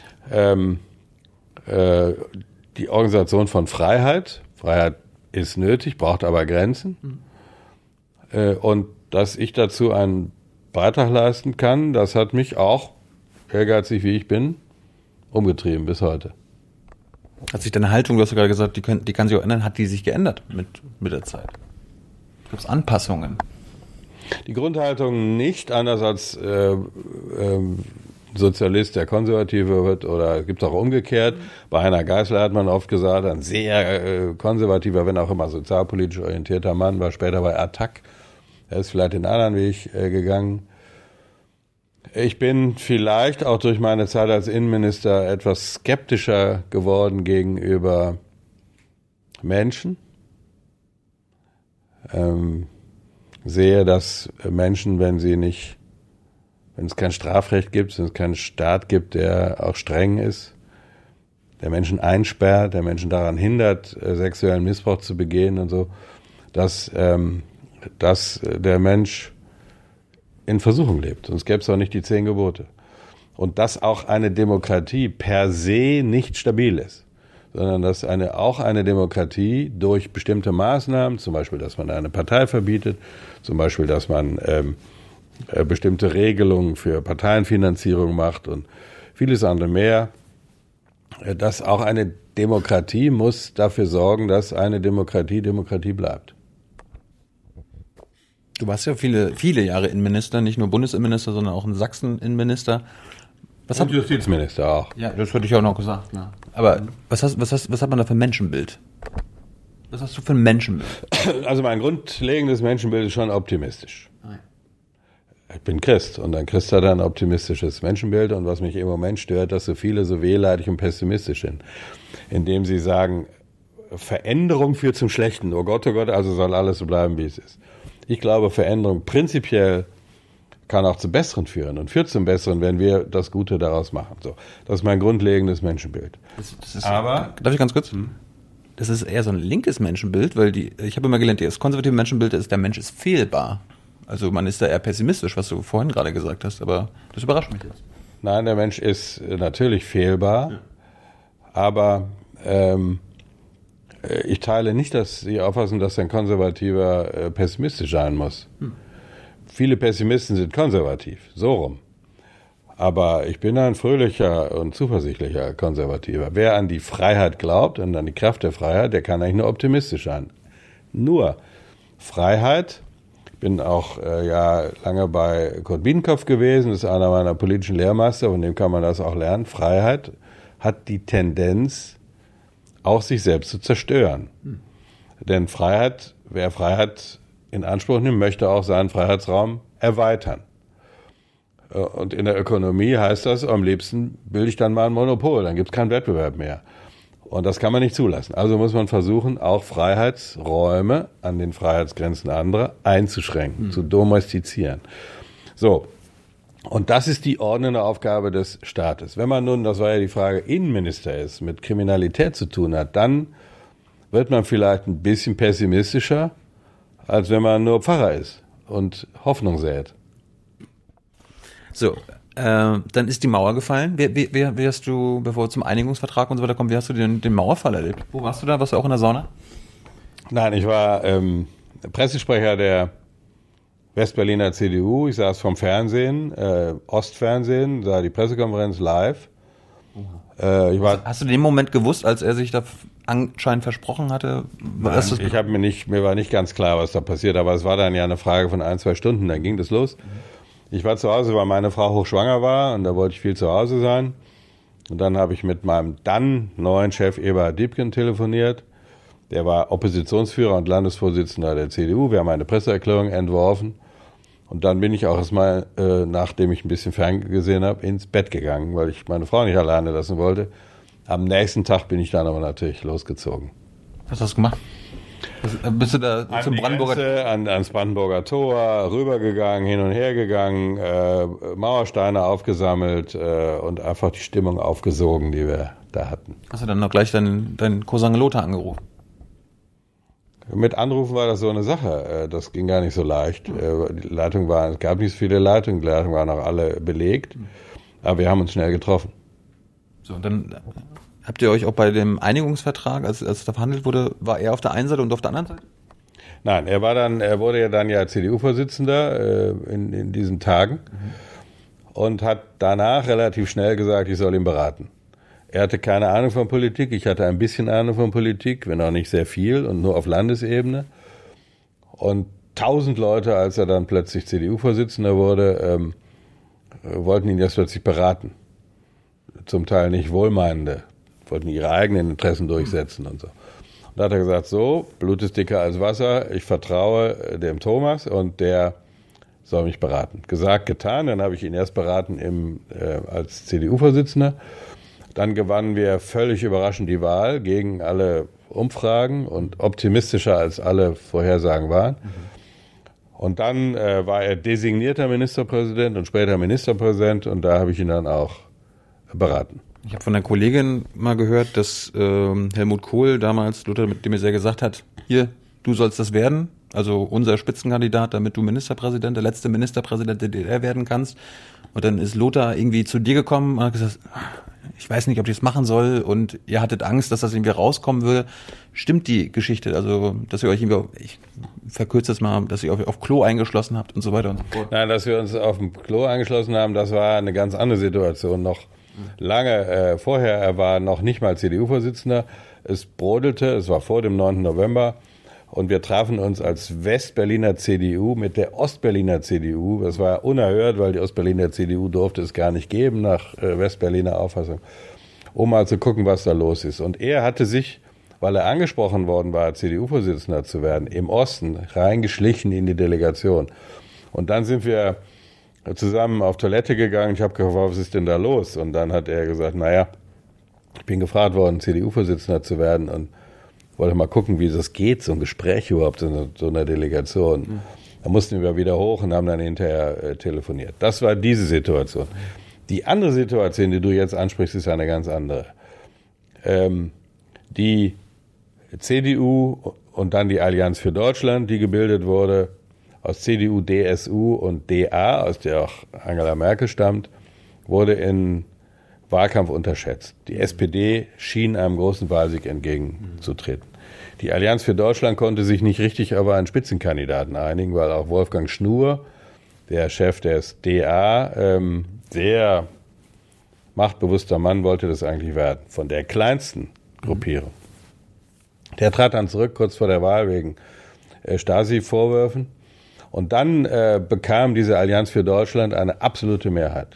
die Organisation von Freiheit. Freiheit ist nötig, braucht aber Grenzen. Und dass ich dazu einen Beitrag leisten kann, das hat mich auch, ehrgeizig wie ich bin, umgetrieben bis heute. Hat sich deine Haltung, du hast ja gerade gesagt, die kann sich auch ändern, hat die sich geändert mit der Zeit? Gibt es Anpassungen? Die Grundhaltung nicht, anders als Sozialist, der Konservative wird, oder es gibt auch umgekehrt. Bei Heiner Geißler hat man oft gesagt, ein sehr konservativer, wenn auch immer sozialpolitisch orientierter Mann, war später bei Attac. Er ist vielleicht den anderen Weg gegangen. Ich bin vielleicht auch durch meine Zeit als Innenminister etwas skeptischer geworden gegenüber Menschen. Sehe, dass Menschen, wenn es kein Strafrecht gibt, wenn es keinen Staat gibt, der auch streng ist, der Menschen einsperrt, der Menschen daran hindert, sexuellen Missbrauch zu begehen und so, dass der Mensch in Versuchung lebt. Sonst gäbe es auch nicht die 10 Gebote. Und dass auch eine Demokratie per se nicht stabil ist, sondern dass auch eine Demokratie durch bestimmte Maßnahmen, zum Beispiel, dass man eine Partei verbietet, zum Beispiel, dass man bestimmte Regelungen für Parteienfinanzierung macht und vieles andere mehr. Dass auch eine Demokratie muss dafür sorgen, dass eine Demokratie Demokratie bleibt. Du warst ja viele Jahre Innenminister, nicht nur Bundesinnenminister, sondern auch in Sachsen Innenminister. Und Justizminister auch. Ja, das hatte ich auch noch gesagt. Ja. Aber was hat man da für ein Menschenbild? Was hast du für ein Menschenbild? Also mein grundlegendes Menschenbild ist schon optimistisch. Ich bin Christ und ein Christ hat ein optimistisches Menschenbild und was mich im Moment stört, dass so viele so wehleidig und pessimistisch sind, indem sie sagen, Veränderung führt zum Schlechten. Oh Gott, also soll alles so bleiben, wie es ist. Ich glaube, Veränderung prinzipiell kann auch zum Besseren führen und führt zum Besseren, wenn wir das Gute daraus machen. So, das ist mein grundlegendes Menschenbild. Aber darf ich ganz kurz? Das ist eher so ein linkes Menschenbild, weil ich habe immer gelernt, das konservative Menschenbild ist, der Mensch ist fehlbar. Also man ist da eher pessimistisch, was du vorhin gerade gesagt hast, aber das überrascht mich jetzt. Nein, der Mensch ist natürlich fehlbar, aber ich teile nicht, dass Sie auffassen, dass ein Konservativer pessimistisch sein muss. Viele Pessimisten sind konservativ, so rum. Aber ich bin ein fröhlicher und zuversichtlicher Konservativer. Wer an die Freiheit glaubt und an die Kraft der Freiheit, der kann eigentlich nur optimistisch sein. Nur Freiheit, ich bin auch lange bei Kurt Biedenkopf gewesen, das ist einer meiner politischen Lehrmeister, von dem kann man das auch lernen. Freiheit hat die Tendenz, auch sich selbst zu zerstören. Denn wer Freiheit in Anspruch nimmt, möchte auch seinen Freiheitsraum erweitern. Und in der Ökonomie heißt das, am liebsten bilde ich dann mal ein Monopol, dann gibt es keinen Wettbewerb mehr. Und das kann man nicht zulassen. Also muss man versuchen, auch Freiheitsräume an den Freiheitsgrenzen anderer einzuschränken, zu domestizieren. So, und das ist die ordnende Aufgabe des Staates. Wenn man nun, das war ja die Frage, Innenminister ist, mit Kriminalität zu tun hat, dann wird man vielleicht ein bisschen pessimistischer, als wenn man nur Pfarrer ist und Hoffnung sät. So, dann ist die Mauer gefallen. Wie hast du, bevor wir zum Einigungsvertrag und so weiter kommen, wie hast du den Mauerfall erlebt? Wo warst du da? Warst du auch in der Sauna? Nein, ich war Pressesprecher der Westberliner CDU. Ich saß vom Fernsehen, Ostfernsehen, sah die Pressekonferenz live. Hast du den Moment gewusst, als er sich da anscheinend versprochen hatte? Nein, mir war nicht ganz klar, was da passiert, aber es war dann ja eine Frage von 1-2 Stunden, dann ging das los. Ich war zu Hause, weil meine Frau hochschwanger war und da wollte ich viel zu Hause sein. Und dann habe ich mit meinem dann neuen Chef Eberhard Diepgen telefoniert. Der war Oppositionsführer und Landesvorsitzender der CDU. Wir haben eine Presseerklärung entworfen. Und dann bin ich auch erstmal, nachdem ich ein bisschen ferngesehen habe, ins Bett gegangen, weil ich meine Frau nicht alleine lassen wollte. Am nächsten Tag bin ich dann aber natürlich losgezogen. Was hast du gemacht? Bist du da zum Brandenburger ans Brandenburger Tor rübergegangen, hin und her gegangen, Mauersteine aufgesammelt und einfach die Stimmung aufgesogen, die wir da hatten. Hast du dann noch gleich deinen Cousin Lothar angerufen? Mit Anrufen war das so eine Sache. Das ging gar nicht so leicht. Es gab nicht so viele Leitungen, die Leitungen waren auch alle belegt. Aber wir haben uns schnell getroffen. So, und dann habt ihr euch auch bei dem Einigungsvertrag, als da verhandelt wurde, war er auf der einen Seite und auf der anderen Seite? Nein, er wurde ja dann CDU-Vorsitzender in diesen Tagen und hat danach relativ schnell gesagt, ich soll ihn beraten. Er hatte keine Ahnung von Politik, ich hatte ein bisschen Ahnung von Politik, wenn auch nicht sehr viel und nur auf Landesebene. Und 1000 Leute, als er dann plötzlich CDU-Vorsitzender wurde, wollten ihn jetzt plötzlich beraten. Zum Teil nicht wohlmeinende, wollten ihre eigenen Interessen durchsetzen und so. Und da hat er gesagt, so, Blut ist dicker als Wasser, ich vertraue dem Thomas und der soll mich beraten. Gesagt, getan, dann habe ich ihn erst beraten als CDU-Vorsitzender. Dann gewannen wir völlig überraschend die Wahl gegen alle Umfragen und optimistischer als alle Vorhersagen waren. Und dann war er designierter Ministerpräsident und später Ministerpräsident und da habe ich ihn dann auch beraten. Ich habe von einer Kollegin mal gehört, dass Helmut Kohl damals, Lothar de Maizière, gesagt hat, hier, du sollst das werden, also unser Spitzenkandidat, damit du Ministerpräsident, der letzte Ministerpräsident der DDR werden kannst. Und dann ist Lothar irgendwie zu dir gekommen und hat gesagt, ich weiß nicht, ob ich das machen soll und ihr hattet Angst, dass das irgendwie rauskommen würde. Stimmt die Geschichte, also dass ihr euch irgendwie, verkürzt das mal, dass ihr euch auf Klo eingeschlossen habt und so weiter und so fort. Nein, dass wir uns auf dem Klo eingeschlossen haben, das war eine ganz andere Situation. Noch lange vorher, er war noch nicht mal CDU-Vorsitzender. Es brodelte, es war vor dem 9. November. Und wir trafen uns als Westberliner CDU mit der Ostberliner CDU. Das war unerhört, weil die Ostberliner CDU durfte es gar nicht geben, nach Westberliner Auffassung, um mal zu gucken, was da los ist. Und er hatte sich, weil er angesprochen worden war, CDU-Vorsitzender zu werden, im Osten reingeschlichen in die Delegation. Und dann sind wir zusammen auf Toilette gegangen. Ich habe gefragt, was ist denn da los? Und dann hat er gesagt, naja, ich bin gefragt worden, CDU-Vorsitzender zu werden und wollte mal gucken, wie das geht, so ein Gespräch überhaupt in so einer Delegation. Da mussten wir wieder hoch und haben dann hinterher telefoniert. Das war diese Situation. Die andere Situation, die du jetzt ansprichst, ist eine ganz andere. Die CDU und dann die Allianz für Deutschland, die gebildet wurde, aus CDU, DSU und DA, aus der auch Angela Merkel stammt, wurde in Wahlkampf unterschätzt. Die SPD schien einem großen Wahlsieg entgegenzutreten. Die Allianz für Deutschland konnte sich nicht richtig auf einen Spitzenkandidaten einigen, weil auch Wolfgang Schnur, der Chef des DA, sehr machtbewusster Mann, wollte das eigentlich werden, von der kleinsten Gruppierung. Der trat dann zurück, kurz vor der Wahl, wegen Stasi-Vorwürfen. Und dann bekam diese Allianz für Deutschland eine absolute Mehrheit.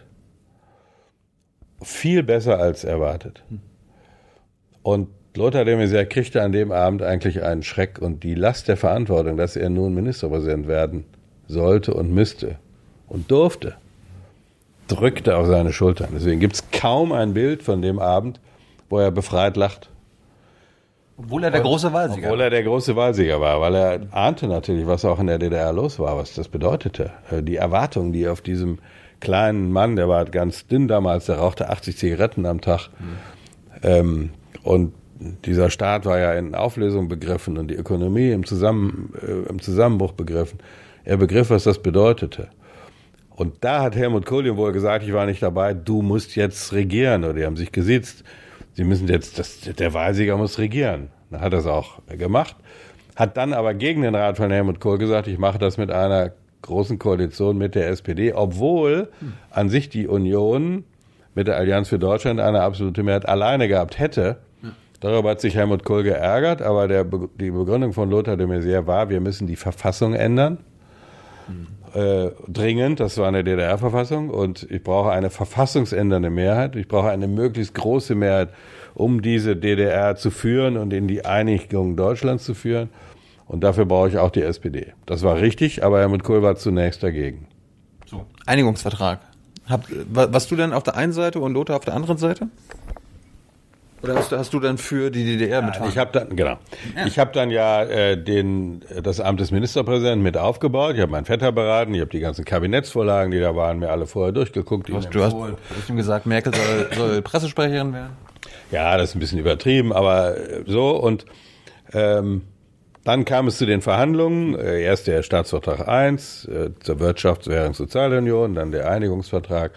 Viel besser als erwartet. Und Lothar de Maizière kriegte an dem Abend eigentlich einen Schreck und die Last der Verantwortung, dass er nun Ministerpräsident werden sollte und müsste und durfte, drückte auf seine Schultern. Deswegen gibt es kaum ein Bild von dem Abend, wo er befreit lacht. Obwohl er der große Wahlsieger war, weil er ahnte natürlich, was auch in der DDR los war, was das bedeutete. Die Erwartungen, die auf diesem kleinen Mann, der war ganz dünn damals, der rauchte 80 Zigaretten am Tag. Und dieser Staat war ja in Auflösung begriffen und die Ökonomie im Zusammenbruch begriffen. Er begriff, was das bedeutete. Und da hat Helmut Kohl ihm wohl gesagt, ich war nicht dabei, du musst jetzt regieren. Oder die haben sich gesitzt. Sie müssen jetzt, der Wahlsieger muss regieren. Dann hat er es auch gemacht. Hat dann aber gegen den Rat von Helmut Kohl gesagt, ich mache das mit einer großen Koalition mit der SPD, obwohl an sich die Union mit der Allianz für Deutschland eine absolute Mehrheit alleine gehabt hätte. Darüber hat sich Helmut Kohl geärgert, aber die Begründung von Lothar de Maizière war, wir müssen die Verfassung ändern. Dringend, das war eine DDR-Verfassung und ich brauche eine verfassungsändernde Mehrheit. Ich brauche eine möglichst große Mehrheit, um diese DDR zu führen und in die Einigung Deutschlands zu führen. Und dafür brauche ich auch die SPD. Das war richtig, aber Helmut Kohl war zunächst dagegen. So. Einigungsvertrag. Warst du denn auf der einen Seite und Lothar auf der anderen Seite? Oder hast du dann für die DDR mitfahren? Ich habe dann das Amt des Ministerpräsidenten mit aufgebaut. Ich habe meinen Vetter beraten, ich habe die ganzen Kabinettsvorlagen, die da waren, mir alle vorher durchgeguckt. Du hast ihm gesagt, Merkel soll Pressesprecherin werden? Ja, das ist ein bisschen übertrieben, aber so. Und dann kam es zu den Verhandlungen. Erst der Staatsvertrag 1 zur Wirtschafts-, Währungs- und Sozialunion, dann der Einigungsvertrag.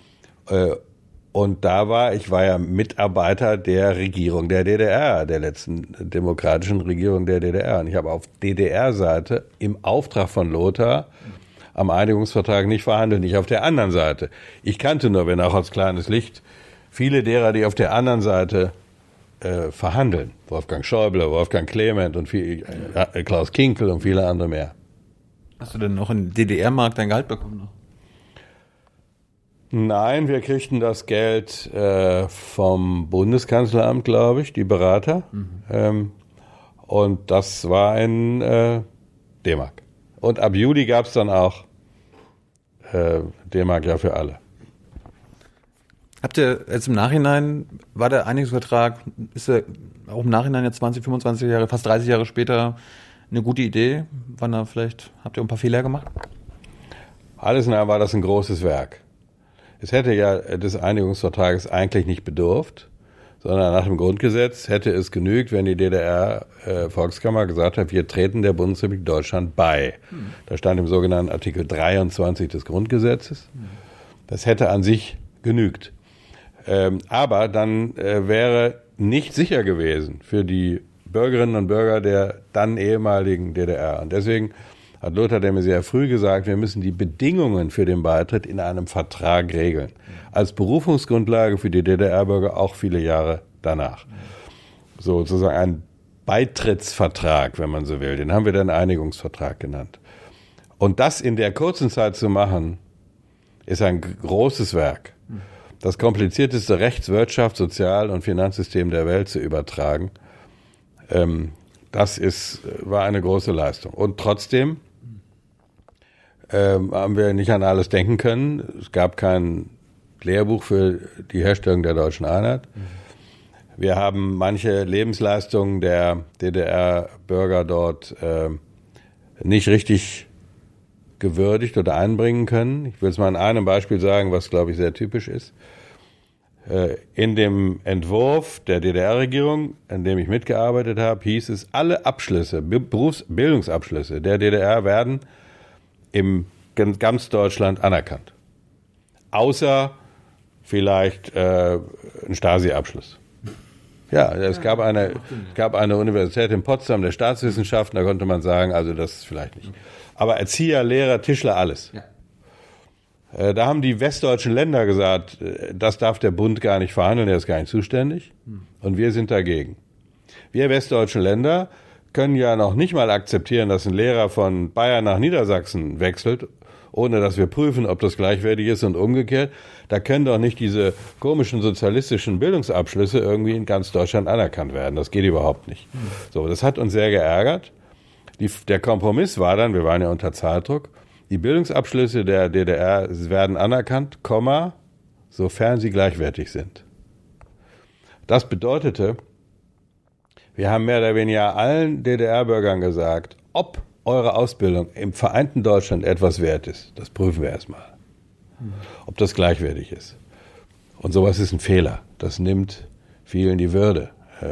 Und ich war ja Mitarbeiter der Regierung der DDR, der letzten demokratischen Regierung der DDR. Und ich habe auf DDR-Seite im Auftrag von Lothar am Einigungsvertrag nicht verhandelt, nicht auf der anderen Seite. Ich kannte nur, wenn auch als kleines Licht, viele derer, die auf der anderen Seite verhandeln. Wolfgang Schäuble, Wolfgang Clement und Klaus Kinkel und viele andere mehr. Hast du denn noch im DDR-Mark dein Gehalt bekommen noch? Nein, wir kriegten das Geld vom Bundeskanzleramt, glaube ich, die Berater. Und das war in D-Mark. Und ab Juli gab es dann auch D-Mark ja für alle. Habt ihr jetzt im Nachhinein, war der Einigungsvertrag, ist er auch im Nachhinein jetzt 20, 25 Jahre, fast 30 Jahre später eine gute Idee? Habt ihr ein paar Fehler gemacht? Alles in allem war das ein großes Werk. Es hätte ja des Einigungsvertrages eigentlich nicht bedurft, sondern nach dem Grundgesetz hätte es genügt, wenn die DDR-Volkskammer gesagt hat, wir treten der Bundesrepublik Deutschland bei. Da stand im sogenannten Artikel 23 des Grundgesetzes. Das hätte an sich genügt. Aber dann wäre nicht sicher gewesen für die Bürgerinnen und Bürger der dann ehemaligen DDR. Und deswegen hat Lothar de Maizière früh gesagt, wir müssen die Bedingungen für den Beitritt in einem Vertrag regeln. Als Berufungsgrundlage für die DDR-Bürger auch viele Jahre danach. So sozusagen ein Beitrittsvertrag, wenn man so will. Den haben wir dann Einigungsvertrag genannt. Und das in der kurzen Zeit zu machen, ist ein großes Werk. Das komplizierteste Rechts-, Wirtschafts-, Sozial- und Finanzsystem der Welt zu übertragen, war eine große Leistung. Und trotzdem haben wir nicht an alles denken können. Es gab kein Lehrbuch für die Herstellung der deutschen Einheit. Wir haben manche Lebensleistungen der DDR-Bürger dort nicht richtig gewürdigt oder einbringen können. Ich will es mal an einem Beispiel sagen, was, glaube ich, sehr typisch ist. In dem Entwurf der DDR-Regierung, an dem ich mitgearbeitet habe, hieß es, alle Abschlüsse, Bildungsabschlüsse der DDR werden in ganz Deutschland anerkannt. Außer vielleicht ein Stasi-Abschluss. Ja, es gab eine Universität in Potsdam der Staatswissenschaften, da konnte man sagen, also das ist vielleicht nicht. Aber Erzieher, Lehrer, Tischler, alles. Ja. Da haben die westdeutschen Länder gesagt, das darf der Bund gar nicht verhandeln, der ist gar nicht zuständig. Und wir sind dagegen. Wir westdeutschen Länder können ja noch nicht mal akzeptieren, dass ein Lehrer von Bayern nach Niedersachsen wechselt, ohne dass wir prüfen, ob das gleichwertig ist und umgekehrt. Da können doch nicht diese komischen sozialistischen Bildungsabschlüsse irgendwie in ganz Deutschland anerkannt werden. Das geht überhaupt nicht. So, das hat uns sehr geärgert. Der Kompromiss war dann, wir waren ja unter Zeitdruck, die Bildungsabschlüsse der DDR werden anerkannt, sofern sie gleichwertig sind. Das bedeutete, wir haben mehr oder weniger allen DDR-Bürgern gesagt, ob eure Ausbildung im vereinten Deutschland etwas wert ist. Das prüfen wir erstmal. Ob das gleichwertig ist. Und sowas ist ein Fehler. Das nimmt vielen die Würde.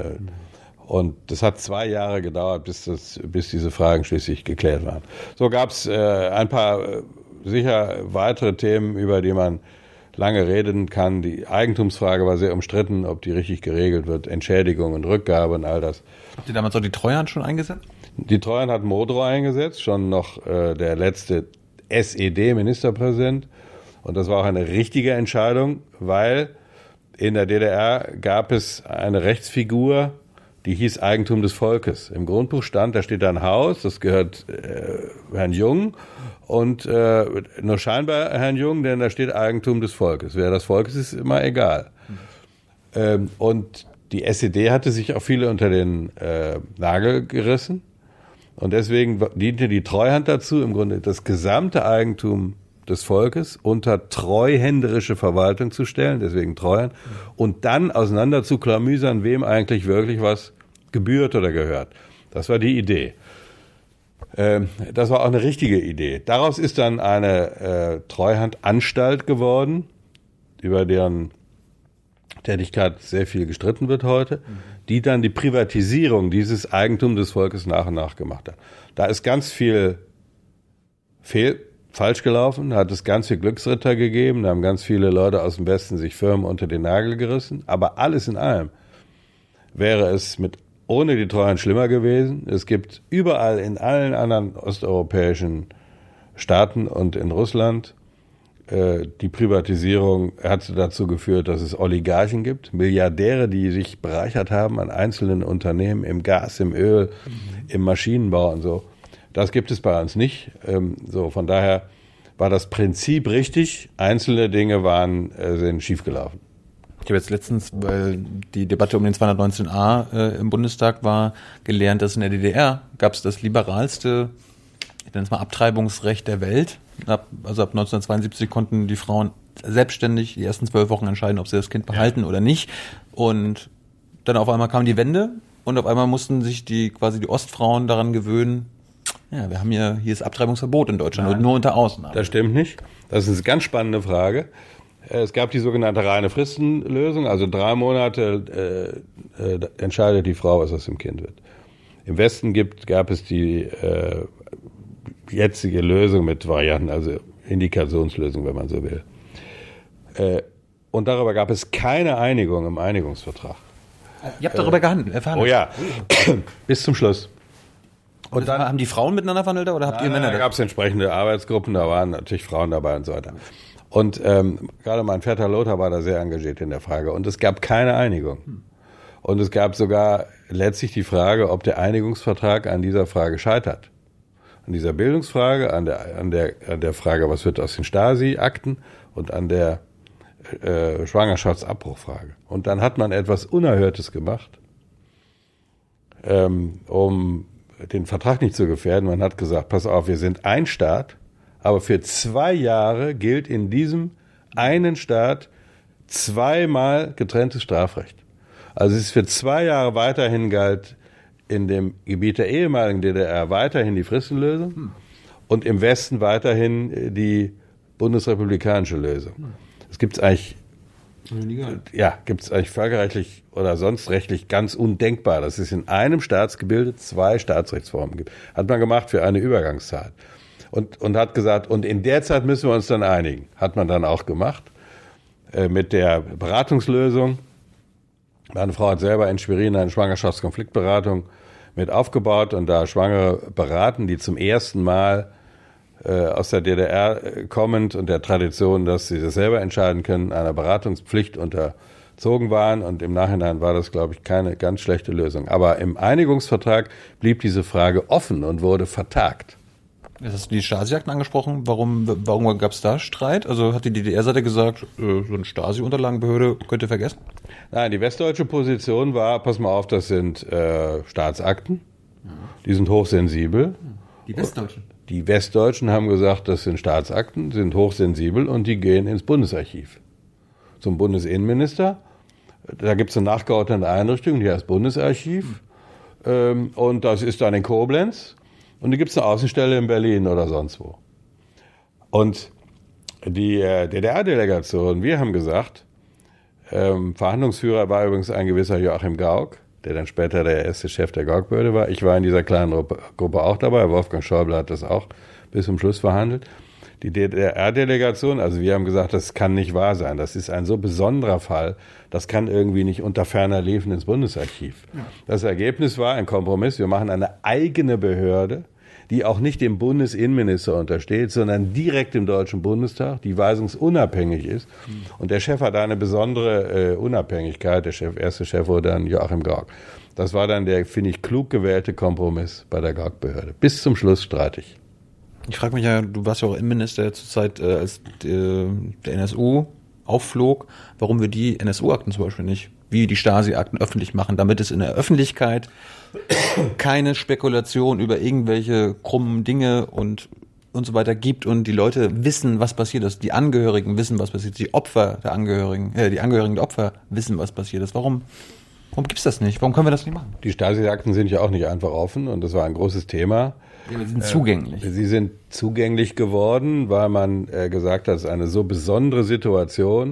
Und das hat 2 Jahre gedauert, bis diese Fragen schließlich geklärt waren. So gab es ein paar sicher weitere Themen, über die man lange reden kann. Die Eigentumsfrage war sehr umstritten, ob die richtig geregelt wird. Entschädigung und Rückgabe und all das. Habt ihr damals auch die Treuhand schon eingesetzt? Die Treuhand hat Modrow eingesetzt, schon noch der letzte SED-Ministerpräsident. Und das war auch eine richtige Entscheidung, weil in der DDR gab es eine Rechtsfigur, die hieß Eigentum des Volkes. Im Grundbuch stand, da steht ein Haus, das gehört Herrn Jung und nur scheinbar Herrn Jung, denn da steht Eigentum des Volkes. Wer das Volk ist, ist immer egal. Und die SED hatte sich auch viele unter den Nagel gerissen. Und deswegen diente die Treuhand dazu, im Grunde das gesamte Eigentum des Volkes unter treuhänderische Verwaltung zu stellen, deswegen Treuhand, und dann auseinander zu klamüsern, wem eigentlich wirklich was gebührt oder gehört. Das war die Idee. Das war auch eine richtige Idee. Daraus ist dann eine Treuhandanstalt geworden, über deren Tätigkeit sehr viel gestritten wird heute, die dann die Privatisierung dieses Eigentums des Volkes nach und nach gemacht hat. Da ist ganz viel falsch gelaufen, da hat es ganz viel Glücksritter gegeben, da haben ganz viele Leute aus dem Westen sich Firmen unter den Nagel gerissen, aber alles in allem wäre es ohne die Treuhand schlimmer gewesen. Es gibt überall in allen anderen osteuropäischen Staaten und in Russland die Privatisierung hat dazu geführt, dass es Oligarchen gibt, Milliardäre, die sich bereichert haben an einzelnen Unternehmen im Gas, im Öl, im Maschinenbau und so. Das gibt es bei uns nicht. Von daher war das Prinzip richtig. Einzelne Dinge sind schiefgelaufen. Ich habe jetzt letztens, weil die Debatte um den 219a im Bundestag war, gelernt, dass in der DDR gab es das liberalste, ich nenne es mal Abtreibungsrecht der Welt. Also ab 1972 konnten die Frauen selbstständig die ersten 12 Wochen entscheiden, ob sie das Kind behalten oder nicht. Und dann auf einmal kam die Wende und auf einmal mussten sich die Ostfrauen daran gewöhnen, ja, wir haben hier ist Abtreibungsverbot in Deutschland und nur unter Ausnahmen. Das stimmt nicht. Das ist eine ganz spannende Frage. Es gab die sogenannte reine Fristenlösung, also 3 Monate entscheidet die Frau, was aus dem Kind wird. Im Westen gab es die jetzige Lösung mit Varianten, also Indikationslösung, wenn man so will. Und darüber gab es keine Einigung im Einigungsvertrag. Ihr habt darüber verhandelt. Oh ja, bis zum Schluss. Und dann haben die Frauen miteinander verhandelt oder habt ihr Männer? Da gab es entsprechende Arbeitsgruppen, da waren natürlich Frauen dabei und so weiter. Und gerade mein Vetter Lothar war da sehr engagiert in der Frage. Und es gab keine Einigung. Und es gab sogar letztlich die Frage, ob der Einigungsvertrag an dieser Frage scheitert. An dieser Bildungsfrage, an der Frage, was wird aus den Stasi-Akten und an der Schwangerschaftsabbruchfrage. Und dann hat man etwas Unerhörtes gemacht, um den Vertrag nicht zu gefährden. Man hat gesagt, pass auf, wir sind ein Staat, aber für 2 Jahre gilt in diesem einen Staat zweimal getrenntes Strafrecht. Also es ist für 2 Jahre weiterhin galt in dem Gebiet der ehemaligen DDR weiterhin die Fristenlösung und im Westen weiterhin die bundesrepublikanische Lösung. Das gibt's eigentlich völkerrechtlich oder sonst rechtlich ganz undenkbar, dass es in einem Staatsgebilde 2 Staatsrechtsformen gibt. Hat man gemacht für eine Übergangszeit. Und hat gesagt, und in der Zeit müssen wir uns dann einigen. Hat man dann auch gemacht mit der Beratungslösung. Meine Frau hat selber in Schwerin eine Schwangerschaftskonfliktberatung mit aufgebaut und da Schwangere beraten, die zum ersten Mal aus der DDR kommend und der Tradition, dass sie das selber entscheiden können, einer Beratungspflicht unterzogen waren. Und im Nachhinein war das, glaube ich, keine ganz schlechte Lösung. Aber im Einigungsvertrag blieb diese Frage offen und wurde vertagt. Jetzt hast du die Stasi-Akten angesprochen. Warum gab es da Streit? Also hat die DDR-Seite gesagt, so eine Stasi-Unterlagenbehörde könnt ihr vergessen? Nein, die westdeutsche Position war, pass mal auf, das sind Staatsakten. Die sind hochsensibel. Die Westdeutschen? Die Westdeutschen haben gesagt, das sind Staatsakten, sind hochsensibel und die gehen ins Bundesarchiv. Zum Bundesinnenminister. Da gibt es eine nachgeordnete Einrichtung, die heißt Bundesarchiv. Und das ist dann in Koblenz. Und da gibt es eine Außenstelle in Berlin oder sonst wo. Und die DDR-Delegation, wir haben gesagt, Verhandlungsführer war übrigens ein gewisser Joachim Gauck, der dann später der erste Chef der Gauck-Behörde war. Ich war in dieser kleinen Gruppe auch dabei. Wolfgang Schäuble hat das auch bis zum Schluss verhandelt. Die DDR-Delegation, also wir haben gesagt, das kann nicht wahr sein. Das ist ein so besonderer Fall. Das kann irgendwie nicht unter ferner Liefen ins Bundesarchiv. Ja. Das Ergebnis war ein Kompromiss. Wir machen eine eigene Behörde, die auch nicht dem Bundesinnenminister untersteht, sondern direkt im Deutschen Bundestag, die weisungsunabhängig ist. Und der Chef hat eine besondere Unabhängigkeit. Der erste Chef wurde dann Joachim Gauck. Das war dann der, finde ich, klug gewählte Kompromiss bei der Gauck-Behörde. Bis zum Schluss streitig. Ich frage mich ja, du warst ja auch Innenminister zur Zeit, als der NSU aufflog, warum wir die NSU-Akten zum Beispiel nicht, wie die Stasi-Akten öffentlich machen, damit es in der Öffentlichkeit keine Spekulation über irgendwelche krummen Dinge und so weiter gibt und die Leute wissen, was passiert ist. Die Angehörigen wissen, was passiert ist. Die Angehörigen der Opfer wissen, was passiert ist. Warum gibt's das nicht? Warum können wir das nicht machen? Die Stasi-Akten sind ja auch nicht einfach offen und das war ein großes Thema. Ja, sie sind zugänglich. Sie sind zugänglich geworden, weil man gesagt hat, es ist eine so besondere Situation,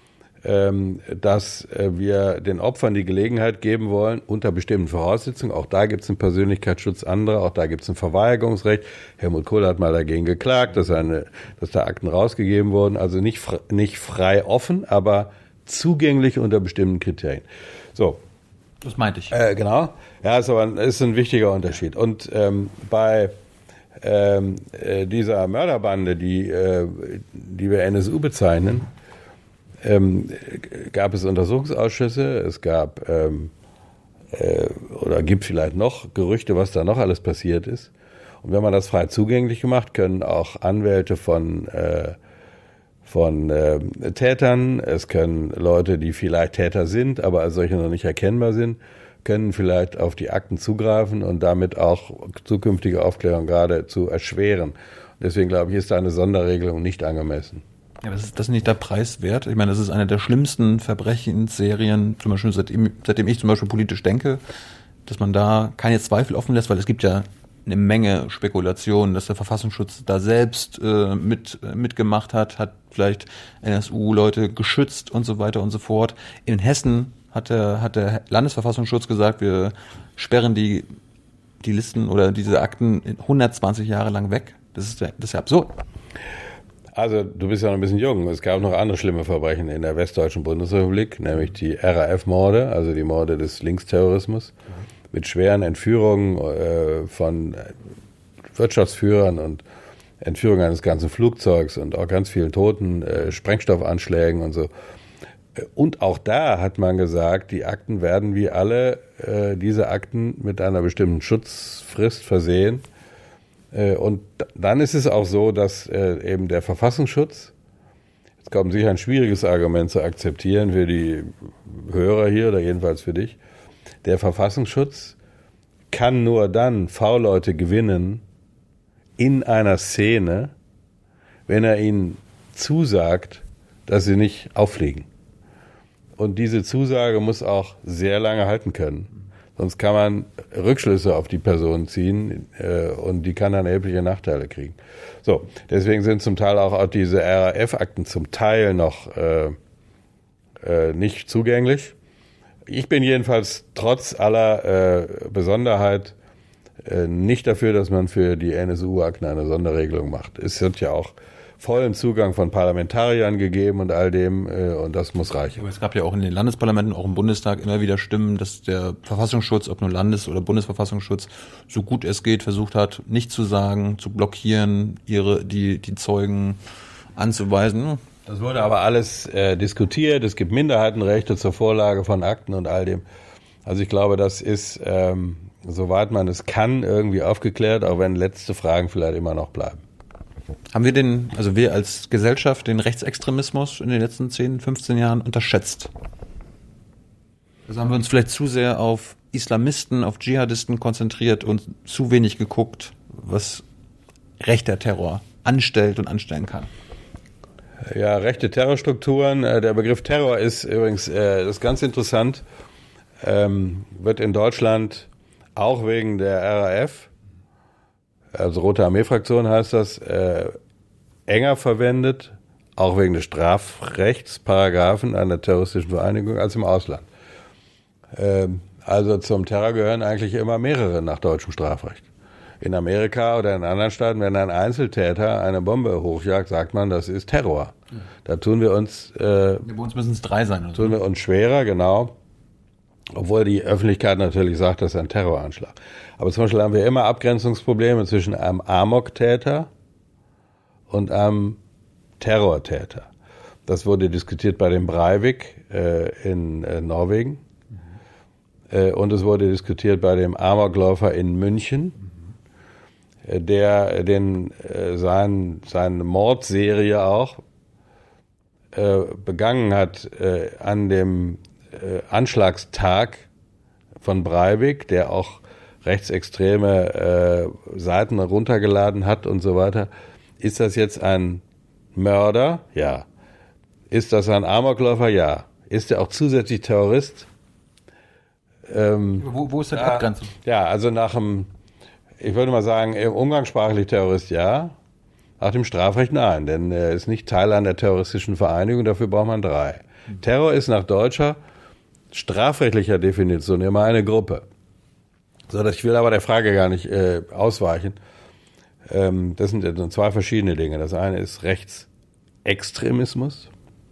dass wir den Opfern die Gelegenheit geben wollen, unter bestimmten Voraussetzungen. Auch da gibt es einen Persönlichkeitsschutz anderer, auch da gibt es ein Verweigerungsrecht. Helmut Kohl hat mal dagegen geklagt, dass da Akten rausgegeben wurden. Also nicht frei offen, aber zugänglich unter bestimmten Kriterien. So. Das meinte ich. Genau. Ja, ist ein wichtiger Unterschied. Und bei dieser Mörderbande, die wir NSU bezeichnen, gab es Untersuchungsausschüsse, es gab oder gibt vielleicht noch Gerüchte, was da noch alles passiert ist. Und wenn man das frei zugänglich macht, können auch Anwälte von Tätern, es können Leute, die vielleicht Täter sind, aber als solche noch nicht erkennbar sind, können vielleicht auf die Akten zugreifen und damit auch zukünftige Aufklärung geradezu erschweren. Deswegen glaube ich, ist da eine Sonderregelung nicht angemessen. Ja, das ist nicht der Preis wert. Ich meine, das ist eine der schlimmsten Verbrechensserien, zum Beispiel seitdem ich zum Beispiel politisch denke, dass man da keine Zweifel offen lässt, weil es gibt ja eine Menge Spekulationen, dass der Verfassungsschutz da selbst mitgemacht hat vielleicht NSU-Leute geschützt und so weiter und so fort. In Hessen hat der Landesverfassungsschutz gesagt, wir sperren die Listen oder diese Akten 120 Jahre lang weg. Das ist ja absurd. Also, du bist ja noch ein bisschen jung. Es gab noch andere schlimme Verbrechen in der Westdeutschen Bundesrepublik, nämlich die RAF-Morde, also die Morde des Linksterrorismus, mit schweren Entführungen von Wirtschaftsführern und Entführung eines ganzen Flugzeugs und auch ganz vielen Toten, Sprengstoffanschlägen und so. Und auch da hat man gesagt, die Akten werden wie alle diese Akten mit einer bestimmten Schutzfrist versehen. Und dann ist es auch so, dass eben der Verfassungsschutz, jetzt kommt sicher ein schwieriges Argument zu akzeptieren für die Hörer hier oder jedenfalls für dich, der Verfassungsschutz kann nur dann V-Leute gewinnen in einer Szene, wenn er ihnen zusagt, dass sie nicht auffliegen. Und diese Zusage muss auch sehr lange halten können. Sonst kann man Rückschlüsse auf die Person ziehen und die kann dann erhebliche Nachteile kriegen. So, deswegen sind zum Teil auch diese RAF-Akten zum Teil noch nicht zugänglich. Ich bin jedenfalls trotz aller Besonderheit nicht dafür, dass man für die NSU-Akten eine Sonderregelung macht. Es wird ja auch vollen Zugang von Parlamentariern gegeben und all dem, und das muss reichen. Aber es gab ja auch in den Landesparlamenten, auch im Bundestag, immer wieder Stimmen, dass der Verfassungsschutz, ob nur Landes- oder Bundesverfassungsschutz, so gut es geht, versucht hat, nicht zu sagen, zu blockieren, die Zeugen anzuweisen. Das wurde aber alles diskutiert. Es gibt Minderheitenrechte zur Vorlage von Akten und all dem. Also ich glaube, das ist, soweit man es kann, irgendwie aufgeklärt, auch wenn letzte Fragen vielleicht immer noch bleiben. Haben wir wir als Gesellschaft den Rechtsextremismus in den letzten 10, 15 Jahren unterschätzt? Also haben wir uns vielleicht zu sehr auf Islamisten, auf Dschihadisten konzentriert und zu wenig geguckt, was rechter Terror anstellt und anstellen kann. Ja, rechte Terrorstrukturen. Der Begriff Terror ist übrigens, das ist ganz interessant, wird in Deutschland auch wegen der RAF, also Rote Armee-Fraktion heißt das, enger verwendet, auch wegen des Strafrechtsparagraphen einer terroristischen Vereinigung als im Ausland. Also zum Terror gehören eigentlich immer mehrere nach deutschem Strafrecht. In Amerika oder in anderen Staaten, wenn ein Einzeltäter eine Bombe hochjagt, sagt man, das ist Terror. Da tun wir uns... Bei uns müssen es 3 sein. Oder tun wir uns schwerer, genau. Obwohl die Öffentlichkeit natürlich sagt, das ist ein Terroranschlag. Aber zum Beispiel haben wir immer Abgrenzungsprobleme zwischen einem Amok-Täter und einem Terrortäter. Das wurde diskutiert bei dem Breivik in Norwegen. Und es wurde diskutiert bei dem Amokläufer in München, der seine Mordserie auch begangen hat an dem Anschlagstag von Breivik, der auch rechtsextreme Seiten runtergeladen hat und so weiter. Ist das jetzt ein Mörder? Ja. Ist das ein Amokläufer? Ja. Ist er auch zusätzlich Terrorist? Wo ist die Abgrenzung? Ja, also ich würde mal sagen, umgangssprachlich Terrorist ja, nach dem Strafrecht nein, denn er ist nicht Teil einer terroristischen Vereinigung, dafür braucht man 3. Terror ist nach deutscher strafrechtlicher Definition immer eine Gruppe. So, ich will aber der Frage gar nicht ausweichen. Das sind 2 verschiedene Dinge. Das eine ist Rechtsextremismus.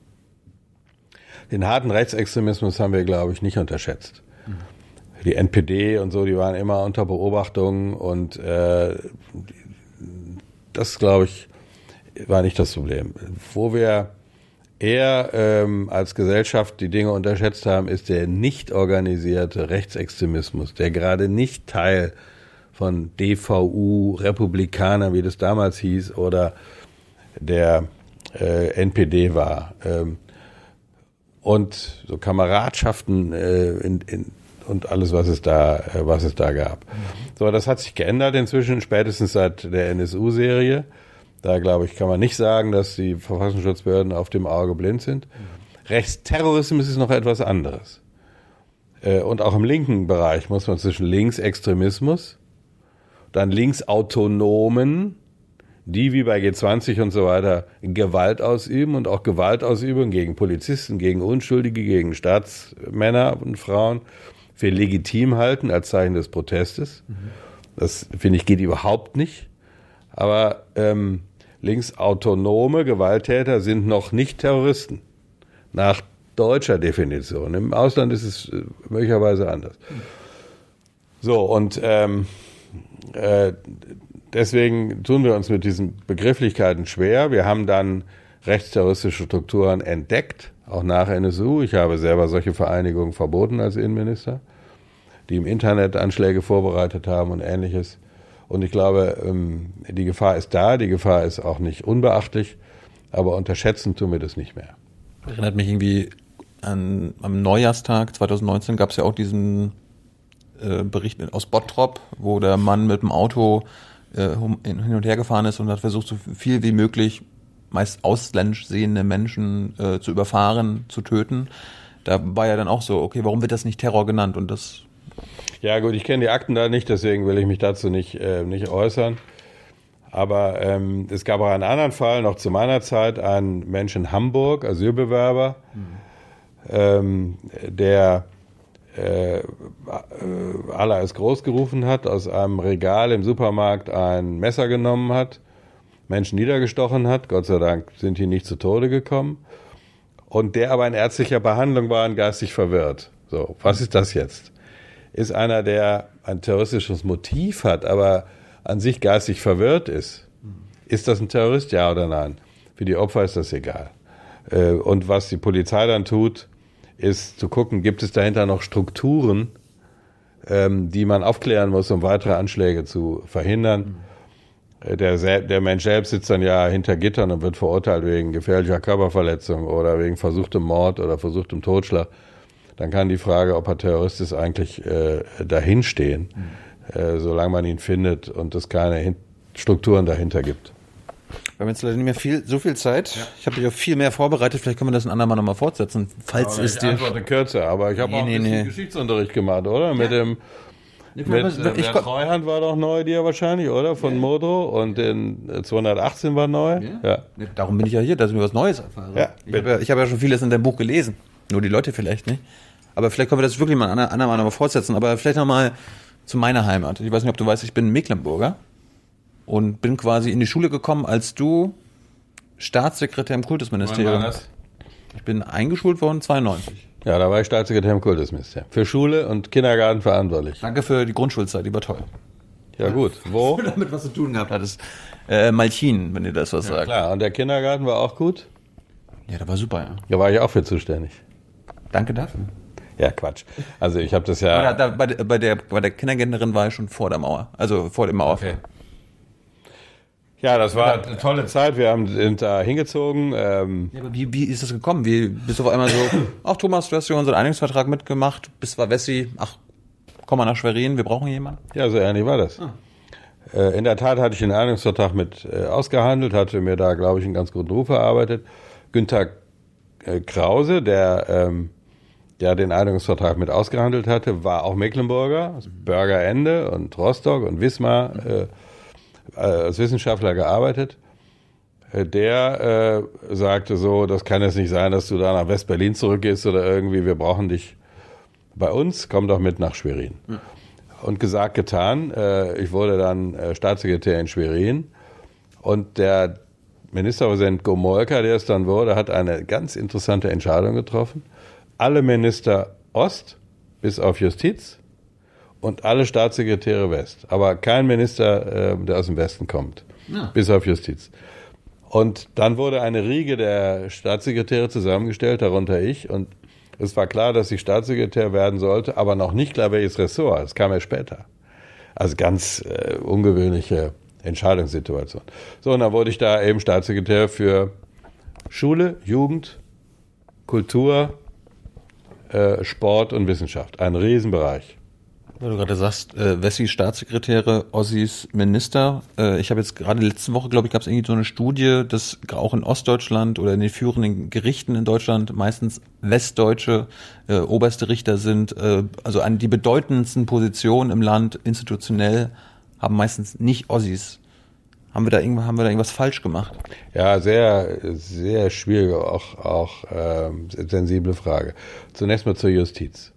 Den harten Rechtsextremismus haben wir, glaube ich, nicht unterschätzt. Die NPD und so, die waren immer unter Beobachtung und das, glaube ich, war nicht das Problem. Wo wir eher als Gesellschaft die Dinge unterschätzt haben, ist der nicht organisierte Rechtsextremismus, der gerade nicht Teil von DVU, Republikanern, wie das damals hieß, oder der NPD war. Und so Kameradschaften und alles, was es da gab. So, das hat sich geändert inzwischen, spätestens seit der NSU-Serie. Da, glaube ich, kann man nicht sagen, dass die Verfassungsschutzbehörden auf dem Auge blind sind. Rechtsterrorismus ist noch etwas anderes. Und auch im linken Bereich muss man zwischen Linksextremismus, dann Linksautonomen, die wie bei G20 und so weiter Gewalt ausüben und auch Gewaltausübung gegen Polizisten, gegen Unschuldige, gegen Staatsmänner und Frauen für legitim halten als Zeichen des Protestes. Das, finde ich, geht überhaupt nicht. Aber linksautonome Gewalttäter sind noch nicht Terroristen. Nach deutscher Definition. Im Ausland ist es möglicherweise anders. So, und deswegen tun wir uns mit diesen Begrifflichkeiten schwer. Wir haben dann rechtsterroristische Strukturen entdeckt, auch nach NSU. Ich habe selber solche Vereinigungen verboten als Innenminister, die im Internet Anschläge vorbereitet haben und Ähnliches. Und ich glaube, die Gefahr ist da, die Gefahr ist auch nicht unbeachtlich, aber unterschätzen tun wir das nicht mehr. Erinnert mich irgendwie am Neujahrstag 2019 gab es ja auch diesen Bericht aus Bottrop, wo der Mann mit dem Auto hin und her gefahren ist und hat versucht, so viel wie möglich meist ausländisch sehende Menschen zu überfahren, zu töten. Da war ja dann auch so, okay, warum wird das nicht Terror genannt? Und das... Ja gut, ich kenne die Akten da nicht, deswegen will ich mich dazu nicht äußern. Aber es gab auch einen anderen Fall, noch zu meiner Zeit, einen Menschen in Hamburg, Asylbewerber, der Allah ist groß gerufen hat, aus einem Regal im Supermarkt ein Messer genommen hat, Menschen niedergestochen hat, Gott sei Dank sind die nicht zu Tode gekommen, und der aber in ärztlicher Behandlung war und geistig verwirrt. So, was ist das jetzt? Ist einer, der ein terroristisches Motiv hat, aber an sich geistig verwirrt ist das ein Terrorist, ja oder nein? Für die Opfer ist das egal. Und was die Polizei dann tut, ist zu gucken, gibt es dahinter noch Strukturen, die man aufklären muss, um weitere Anschläge zu verhindern. Der Mensch selbst sitzt dann ja hinter Gittern und wird verurteilt wegen gefährlicher Körperverletzung oder wegen versuchtem Mord oder versuchtem Totschlag. Dann kann die Frage, ob er Terrorist ist, eigentlich dahinstehen, solange man ihn findet und es keine Strukturen dahinter gibt. Wir haben jetzt leider nicht mehr so viel Zeit. Ja. Ich habe dich auch viel mehr vorbereitet. Vielleicht können wir das ein andermal nochmal fortsetzen. Falls aber es dir... Ich antworte kürzer, aber ich habe auch ein bisschen Geschichtsunterricht gemacht, oder? Ja. Der Treuhand war doch neu dir wahrscheinlich, oder? Von Modrow. Und in 218 war neu. Ja. Darum bin ich ja hier, dass ich mir was Neues erfahre. Ja, ich habe ja schon vieles in deinem Buch gelesen. Nur die Leute vielleicht nicht. Aber vielleicht können wir das wirklich mal ein andermal nochmal fortsetzen. Aber vielleicht nochmal zu meiner Heimat. Ich weiß nicht, ob du weißt, ich bin Mecklenburger. Und bin quasi in die Schule gekommen, als du Staatssekretär im Kultusministerium. Wann war das? Ich bin eingeschult worden 92. Ja, da war ich Staatssekretär im Kultusministerium. Für Schule und Kindergarten verantwortlich. Danke für die Grundschulzeit, die war toll. Ja gut, wo? Du damit was zu tun gehabt hattest. Malchin, wenn dir das was sagt. Klar, und der Kindergarten war auch gut? Ja, der war super, ja. Da war ich auch für zuständig. Danke dafür. Ja, Quatsch. Also ich habe das ja... Bei der Kindergärtnerin war ich schon vor der Mauer. Also vor dem Mauerfall. Okay. Ja, das war eine tolle Zeit. Wir sind da hingezogen. Ja, aber wie ist das gekommen? Wie bist du auf einmal so, ach Thomas, du hast ja unseren Einigungsvertrag mitgemacht, war Wessi, ach, komm mal nach Schwerin, wir brauchen jemanden? Ja, so ähnlich war das. In der Tat hatte ich den Einigungsvertrag mit ausgehandelt, hatte mir da, glaube ich, einen ganz guten Ruf erarbeitet. Günter Krause, der den Einigungsvertrag mit ausgehandelt hatte, war auch Mecklenburger, Bürgerende und Rostock und Wismar, als Wissenschaftler gearbeitet. Der sagte so, das kann jetzt nicht sein, dass du da nach West-Berlin zurückgehst oder irgendwie, wir brauchen dich bei uns, komm doch mit nach Schwerin. Ja. Und gesagt, getan. Ich wurde dann Staatssekretär in Schwerin und der Ministerpräsident Gomolka, der es dann wurde, hat eine ganz interessante Entscheidung getroffen. Alle Minister Ost, bis auf Justiz, und alle Staatssekretäre West. Aber kein Minister, der aus dem Westen kommt, bis auf Justiz. Und dann wurde eine Riege der Staatssekretäre zusammengestellt, darunter ich. Und es war klar, dass ich Staatssekretär werden sollte, aber noch nicht klar, welches Ressort. Das kam ja später. Also ganz ungewöhnliche Entscheidungssituation. So, und dann wurde ich da eben Staatssekretär für Schule, Jugend, Kultur, Sport und Wissenschaft. Ein Riesenbereich. Weil du gerade sagst, Wessi Staatssekretäre, Ossis Minister. Ich habe jetzt gerade letzte Woche, glaube ich, gab es irgendwie so eine Studie, dass auch in Ostdeutschland oder in den führenden Gerichten in Deutschland meistens westdeutsche oberste Richter sind. Also an die bedeutendsten Positionen im Land institutionell haben meistens nicht Ossis. Haben wir da irgendwas falsch gemacht? Ja, sehr, sehr schwierige, auch sensible Frage. Zunächst mal zur Justiz.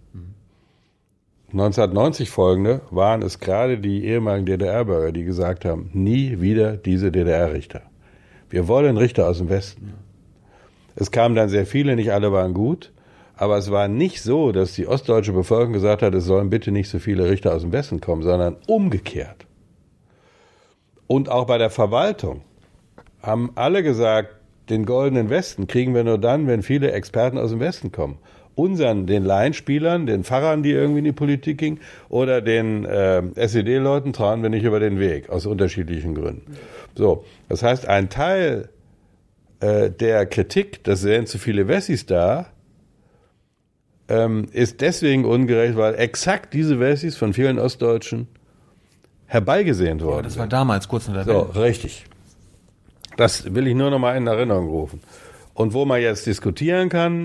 1990 folgende waren es gerade die ehemaligen DDR-Bürger, die gesagt haben, nie wieder diese DDR-Richter. Wir wollen Richter aus dem Westen. Es kamen dann sehr viele, nicht alle waren gut, aber es war nicht so, dass die ostdeutsche Bevölkerung gesagt hat, es sollen bitte nicht so viele Richter aus dem Westen kommen, sondern umgekehrt. Und auch bei der Verwaltung haben alle gesagt, den goldenen Westen kriegen wir nur dann, wenn viele Experten aus dem Westen kommen. Den Laienspielern, den Pfarrern, die irgendwie in die Politik gingen, oder den SED-Leuten trauen wir nicht über den Weg, aus unterschiedlichen Gründen. So, das heißt, ein Teil der Kritik, dass wären zu viele Wessis da, ist deswegen ungerecht, weil exakt diese Wessis von vielen Ostdeutschen herbeigesehnt worden. Ja, das war damals kurz nach der So, Wende. richtig. Das will ich nur noch mal in Erinnerung rufen. Und wo man jetzt diskutieren kann,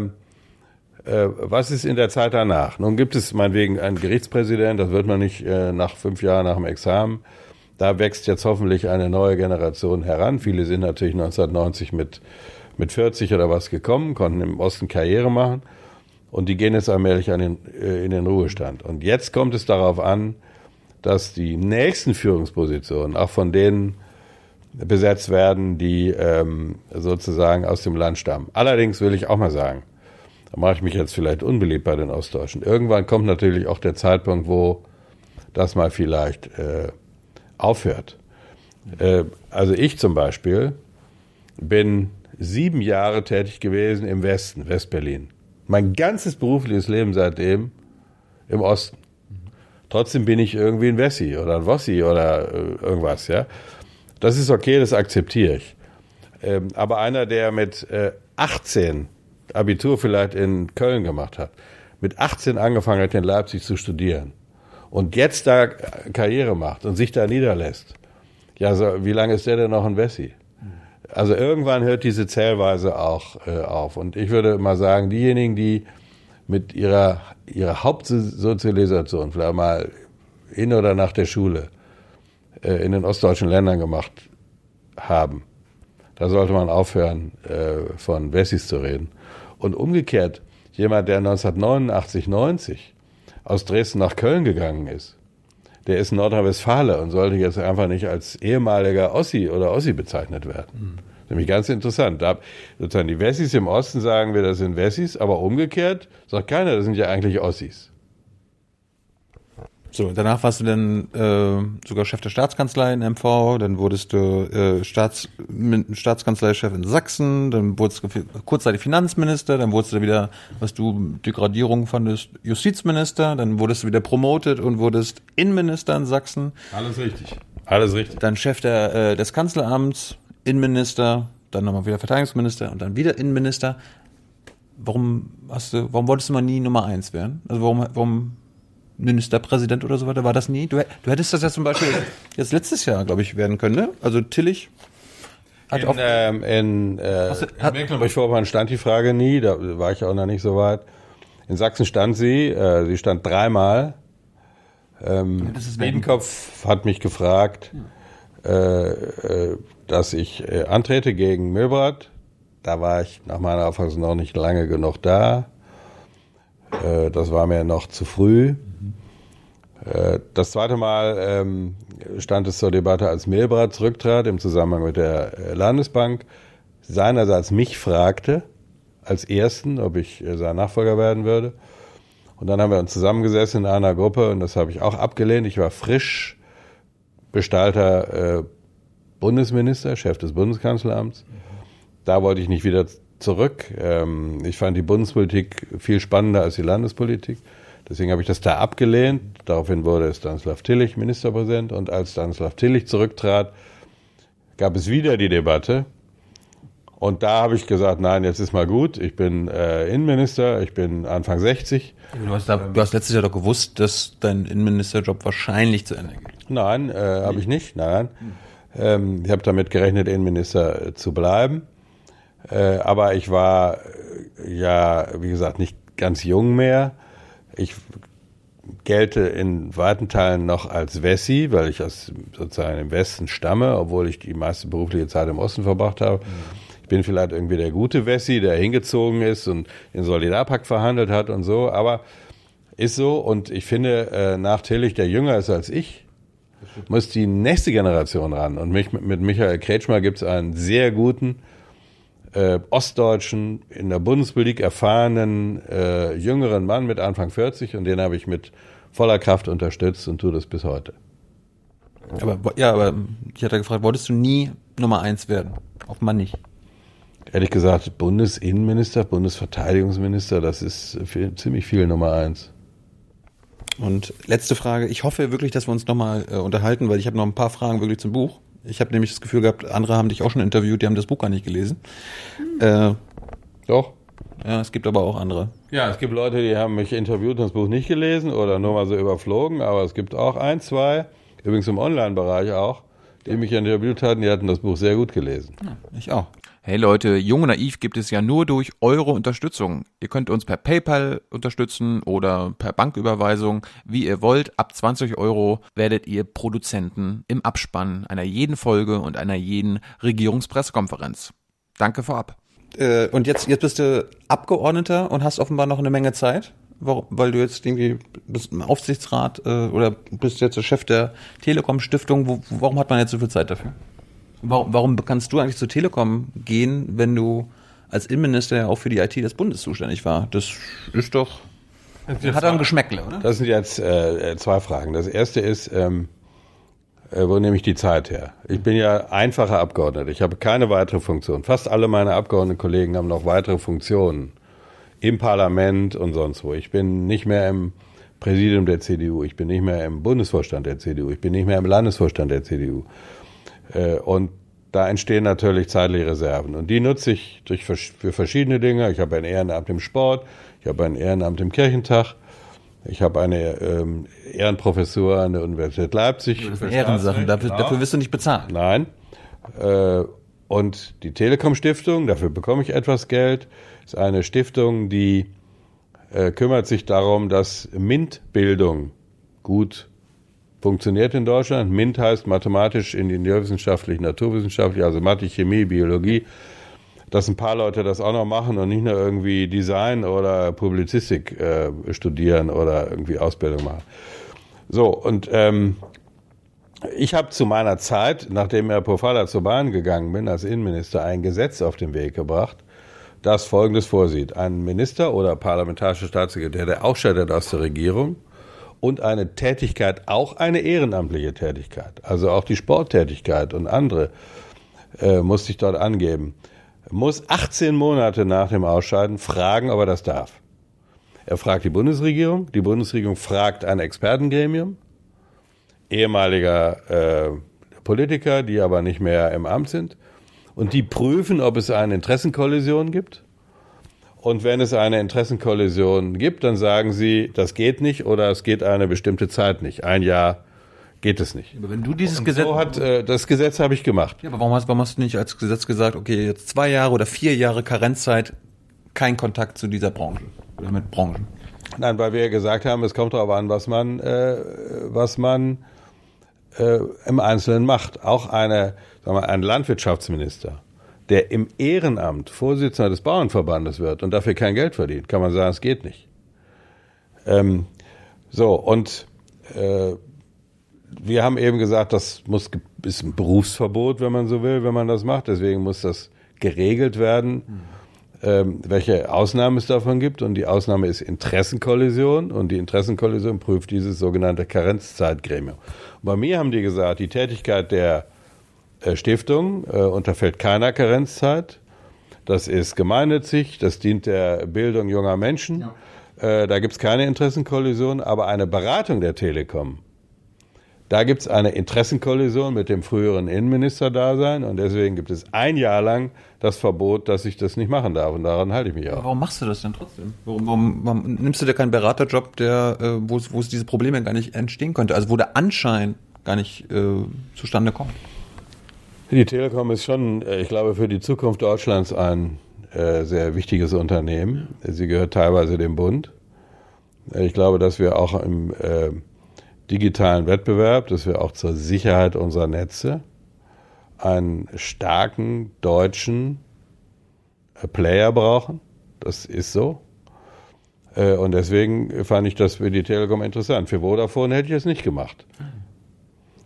was ist in der Zeit danach? Nun gibt es meinetwegen einen Gerichtspräsident, das wird man nicht nach 5 Jahren nach dem Examen. Da wächst jetzt hoffentlich eine neue Generation heran. Viele sind natürlich 1990 mit 40 oder was gekommen, konnten im Osten Karriere machen. Und die gehen jetzt allmählich in den Ruhestand. Und jetzt kommt es darauf an, dass die nächsten Führungspositionen auch von denen besetzt werden, die sozusagen aus dem Land stammen. Allerdings will ich auch mal sagen, da mache ich mich jetzt vielleicht unbeliebt bei den Ostdeutschen. Irgendwann kommt natürlich auch der Zeitpunkt, wo das mal vielleicht aufhört. Also ich zum Beispiel bin 7 Jahre tätig gewesen im Westen, Westberlin. Mein ganzes berufliches Leben seitdem im Osten. Trotzdem bin ich irgendwie ein Wessi oder ein Wossi oder irgendwas, ja. Das ist okay, das akzeptiere ich. Aber einer, der mit 18 Abitur vielleicht in Köln gemacht hat, mit 18 angefangen hat, in Leipzig zu studieren und jetzt da Karriere macht und sich da niederlässt, ja, so, wie lange ist der denn noch ein Wessi? Also irgendwann hört diese Zählweise auch auf. Und ich würde mal sagen, diejenigen, die mit ihrer Hauptsozialisation vielleicht mal in oder nach der Schule in den ostdeutschen Ländern gemacht haben, da sollte man aufhören, von Wessis zu reden. Und umgekehrt, jemand, der 1989, 90 aus Dresden nach Köln gegangen ist, der ist Nordrhein-Westfale und sollte jetzt einfach nicht als ehemaliger Ossi oder Ossi bezeichnet werden. Nämlich ganz interessant. Da sozusagen die Wessis im Osten sagen wir, das sind Wessis, aber umgekehrt sagt keiner, das sind ja eigentlich Ossis. So, danach warst du dann sogar Chef der Staatskanzlei in MV, dann wurdest du Staatskanzleichef in Sachsen, dann wurdest du kurzzeitig Finanzminister, dann wurdest du wieder, was du Degradierung fandest, Justizminister, dann wurdest du wieder promotet und wurdest Innenminister in Sachsen. Alles richtig. Alles richtig. Dann Chef des Kanzleramts, Innenminister, dann nochmal wieder Verteidigungsminister und dann wieder Innenminister. Warum wolltest du mal nie Nummer 1 werden? Also warum Ministerpräsident oder so weiter, war das nie? Du hättest das ja zum Beispiel jetzt letztes Jahr, glaube ich, werden können, ne? Also Tillich hat in Mecklenburg-Vorpommern stand die Frage nie, da war ich auch noch nicht so weit. In Sachsen stand sie stand 3-mal. Biedenkopf hat mich gefragt, dass ich antrete gegen Milbrat. Da war ich nach meiner Auffassung noch nicht lange genug da. Das war mir noch zu früh. Das zweite Mal stand es zur Debatte, als Milbrat zurücktrat im Zusammenhang mit der Landesbank, seinerseits mich fragte, als Ersten, ob ich sein Nachfolger werden würde. Und dann haben wir uns zusammengesessen in einer Gruppe und das habe ich auch abgelehnt. Ich war frisch bestallter Bundesminister, Chef des Bundeskanzleramts. Da wollte ich nicht wieder zurück. Ich fand die Bundespolitik viel spannender als die Landespolitik. Deswegen habe ich das da abgelehnt. Daraufhin wurde Stanislav Tillich Ministerpräsident. Und als Stanislav Tillich zurücktrat, gab es wieder die Debatte. Und da habe ich gesagt, nein, jetzt ist mal gut. Ich bin Innenminister, ich bin Anfang 60. Du hast letztes Jahr doch gewusst, dass dein Innenministerjob wahrscheinlich zu Ende geht. Nein, habe ich nicht. Nein. Ich habe damit gerechnet, Innenminister zu bleiben. Aber ich war ja, wie gesagt, nicht ganz jung mehr. Ich gelte in weiten Teilen noch als Wessi, weil ich sozusagen im Westen stamme, obwohl ich die meiste berufliche Zeit im Osten verbracht habe. Ich bin vielleicht irgendwie der gute Wessi, der hingezogen ist und den Solidarpakt verhandelt hat und so, aber ist so. Und ich finde, nach Tillich, der jünger ist als ich, muss die nächste Generation ran. Und mit Michael Kretschmer gibt es einen sehr guten, ostdeutschen, in der Bundespolitik erfahrenen, jüngeren Mann mit Anfang 40 und den habe ich mit voller Kraft unterstützt und tue das bis heute. Aber ich hatte gefragt, wolltest du nie Nummer 1 werden? Offenbar nicht. Ehrlich gesagt, Bundesinnenminister, Bundesverteidigungsminister, das ist ziemlich viel Nummer 1. Und letzte Frage, ich hoffe wirklich, dass wir uns nochmal unterhalten, weil ich habe noch ein paar Fragen wirklich zum Buch. Ich habe nämlich das Gefühl gehabt, andere haben dich auch schon interviewt, die haben das Buch gar nicht gelesen. Doch. Ja, es gibt aber auch andere. Ja, es gibt Leute, die haben mich interviewt und das Buch nicht gelesen oder nur mal so überflogen, aber es gibt auch 1, 2, übrigens im Online-Bereich auch, die mich interviewt hatten, die hatten das Buch sehr gut gelesen. Ja, ich auch. Hey Leute, Jung und Naiv gibt es ja nur durch eure Unterstützung. Ihr könnt uns per PayPal unterstützen oder per Banküberweisung, wie ihr wollt. Ab 20 € werdet ihr Produzenten im Abspann einer jeden Folge und einer jeden Regierungspressekonferenz. Danke vorab. Und jetzt bist du Abgeordneter und hast offenbar noch eine Menge Zeit, weil du jetzt irgendwie bist im Aufsichtsrat oder bist jetzt der Chef der Telekom-Stiftung. Warum hat man jetzt so viel Zeit dafür? Warum kannst du eigentlich zur Telekom gehen, wenn du als Innenminister ja auch für die IT des Bundes zuständig war? Das ist doch... Hat ein Geschmäckle, oder? Das sind jetzt 2 Fragen. Das erste ist, wo nehme ich die Zeit her? Ich bin ja einfacher Abgeordneter. Ich habe keine weitere Funktion. Fast alle meine Abgeordnetenkollegen haben noch weitere Funktionen im Parlament und sonst wo. Ich bin nicht mehr im Präsidium der CDU. Ich bin nicht mehr im Bundesvorstand der CDU. Ich bin nicht mehr im Landesvorstand der CDU. Und da entstehen natürlich zeitliche Reserven. Und die nutze ich für verschiedene Dinge. Ich habe ein Ehrenamt im Sport, ich habe ein Ehrenamt im Kirchentag, ich habe eine Ehrenprofessur an der Universität Leipzig. Das sind Ehrensachen, dafür wirst du nicht bezahlt. Nein. Und die Telekom Stiftung, dafür bekomme ich etwas Geld, ist eine Stiftung, die kümmert sich darum, dass MINT-Bildung gut funktioniert in Deutschland. MINT heißt mathematisch, ingenieurwissenschaftlich, naturwissenschaftlich, also Mathe, Chemie, Biologie. Dass ein paar Leute das auch noch machen und nicht nur irgendwie Design oder Publizistik studieren oder irgendwie Ausbildung machen. So, und ich habe zu meiner Zeit, nachdem Herr Pofalla zur Bahn gegangen bin, als Innenminister, ein Gesetz auf den Weg gebracht, das Folgendes vorsieht. Ein Minister oder parlamentarischer Staatssekretär, der ausscheidet aus der Regierung, und eine Tätigkeit, auch eine ehrenamtliche Tätigkeit, also auch die Sporttätigkeit und andere, musste ich dort angeben, muss 18 Monate nach dem Ausscheiden fragen, ob er das darf. Er fragt die Bundesregierung fragt ein Expertengremium, ehemaliger Politiker, die aber nicht mehr im Amt sind, und die prüfen, ob es eine Interessenkollision gibt. Und wenn es eine Interessenkollision gibt, dann sagen sie, das geht nicht oder es geht eine bestimmte Zeit nicht. 1 Jahr geht es nicht. Aber wenn du dieses Und Gesetz... so das Gesetz habe ich gemacht. Ja, aber warum hast du nicht als Gesetz gesagt, okay, jetzt 2 Jahre oder 4 Jahre Karenzzeit, kein Kontakt zu dieser Branche oder mit Branchen? Nein, weil wir gesagt haben, es kommt darauf an, was man im Einzelnen macht. Auch ein Landwirtschaftsminister, der im Ehrenamt Vorsitzender des Bauernverbandes wird und dafür kein Geld verdient, kann man sagen, es geht nicht. Wir haben eben gesagt, das ist ein Berufsverbot, wenn man so will, wenn man das macht. Deswegen muss das geregelt werden, welche Ausnahmen es davon gibt. Und die Ausnahme ist Interessenkollision. Und die Interessenkollision prüft dieses sogenannte Karenzzeitgremium. Und bei mir haben die gesagt, die Tätigkeit der Stiftung unterfällt keiner Karenzzeit. Das ist gemeinnützig, das dient der Bildung junger Menschen. Ja. Da gibt es keine Interessenkollision, aber eine Beratung der Telekom, da gibt es eine Interessenkollision mit dem früheren Innenminister-Dasein und deswegen gibt es 1 Jahr lang das Verbot, dass ich das nicht machen darf und daran halte ich mich auch. Warum machst du das denn trotzdem? Warum nimmst du dir keinen Beraterjob, wo es diese Probleme gar nicht entstehen könnte, also wo der Anschein gar nicht zustande kommt? Die Telekom ist schon, ich glaube, für die Zukunft Deutschlands ein sehr wichtiges Unternehmen. Sie gehört teilweise dem Bund. Ich glaube, dass wir auch im digitalen Wettbewerb, dass wir auch zur Sicherheit unserer Netze einen starken deutschen Player brauchen. Das ist so. Und deswegen fand ich das für die Telekom interessant. Für Vodafone hätte ich es nicht gemacht.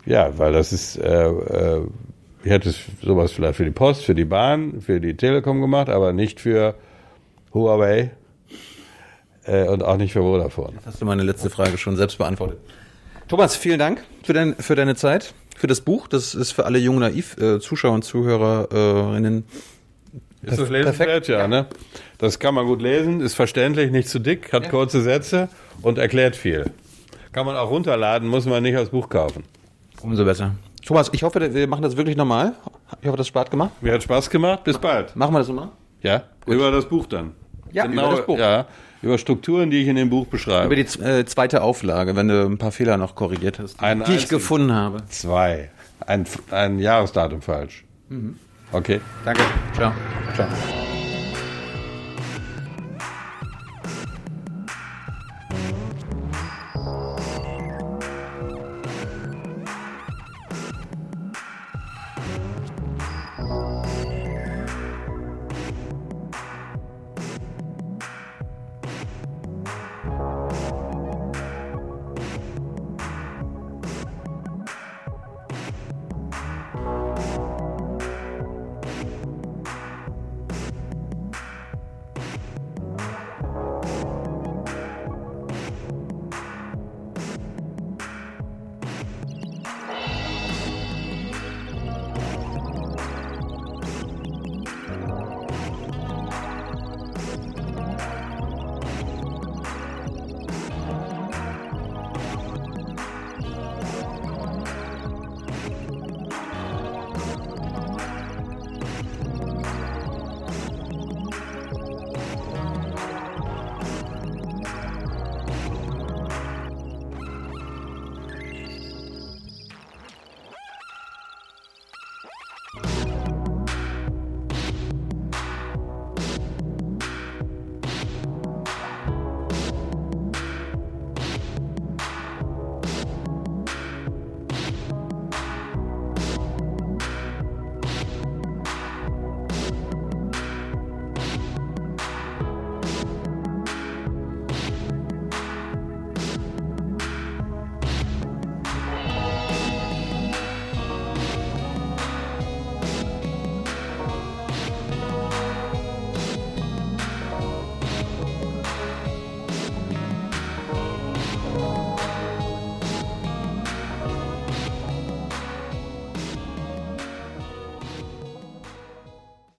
Ja, weil das ist, ich hätte sowas vielleicht für die Post, für die Bahn, für die Telekom gemacht, aber nicht für Huawei und auch nicht für Vodafone. Hast du meine letzte Frage schon selbst beantwortet. Thomas, vielen Dank für deine Zeit, für das Buch. Das ist für alle Jung Naiv Zuschauer und Zuhörerinnen Ist das lesenswert? Ja, ne? Das kann man gut lesen, ist verständlich, nicht zu dick, hat kurze Sätze und erklärt viel. Kann man auch runterladen, muss man nicht als Buch kaufen. Umso besser. Thomas, ich hoffe, wir machen das wirklich normal. Ich hoffe, das hat Spaß gemacht. Mir hat Spaß gemacht, bis bald. Machen wir das nochmal? Ja, über das Buch dann. Ja, genau, über das Buch. Ja, über Strukturen, die ich in dem Buch beschreibe. Über die zweite Auflage, wenn du ein paar Fehler noch korrigiert hast, die ich gefunden habe. 2. Ein Jahresdatum falsch. Okay. Danke. Ciao. Ciao.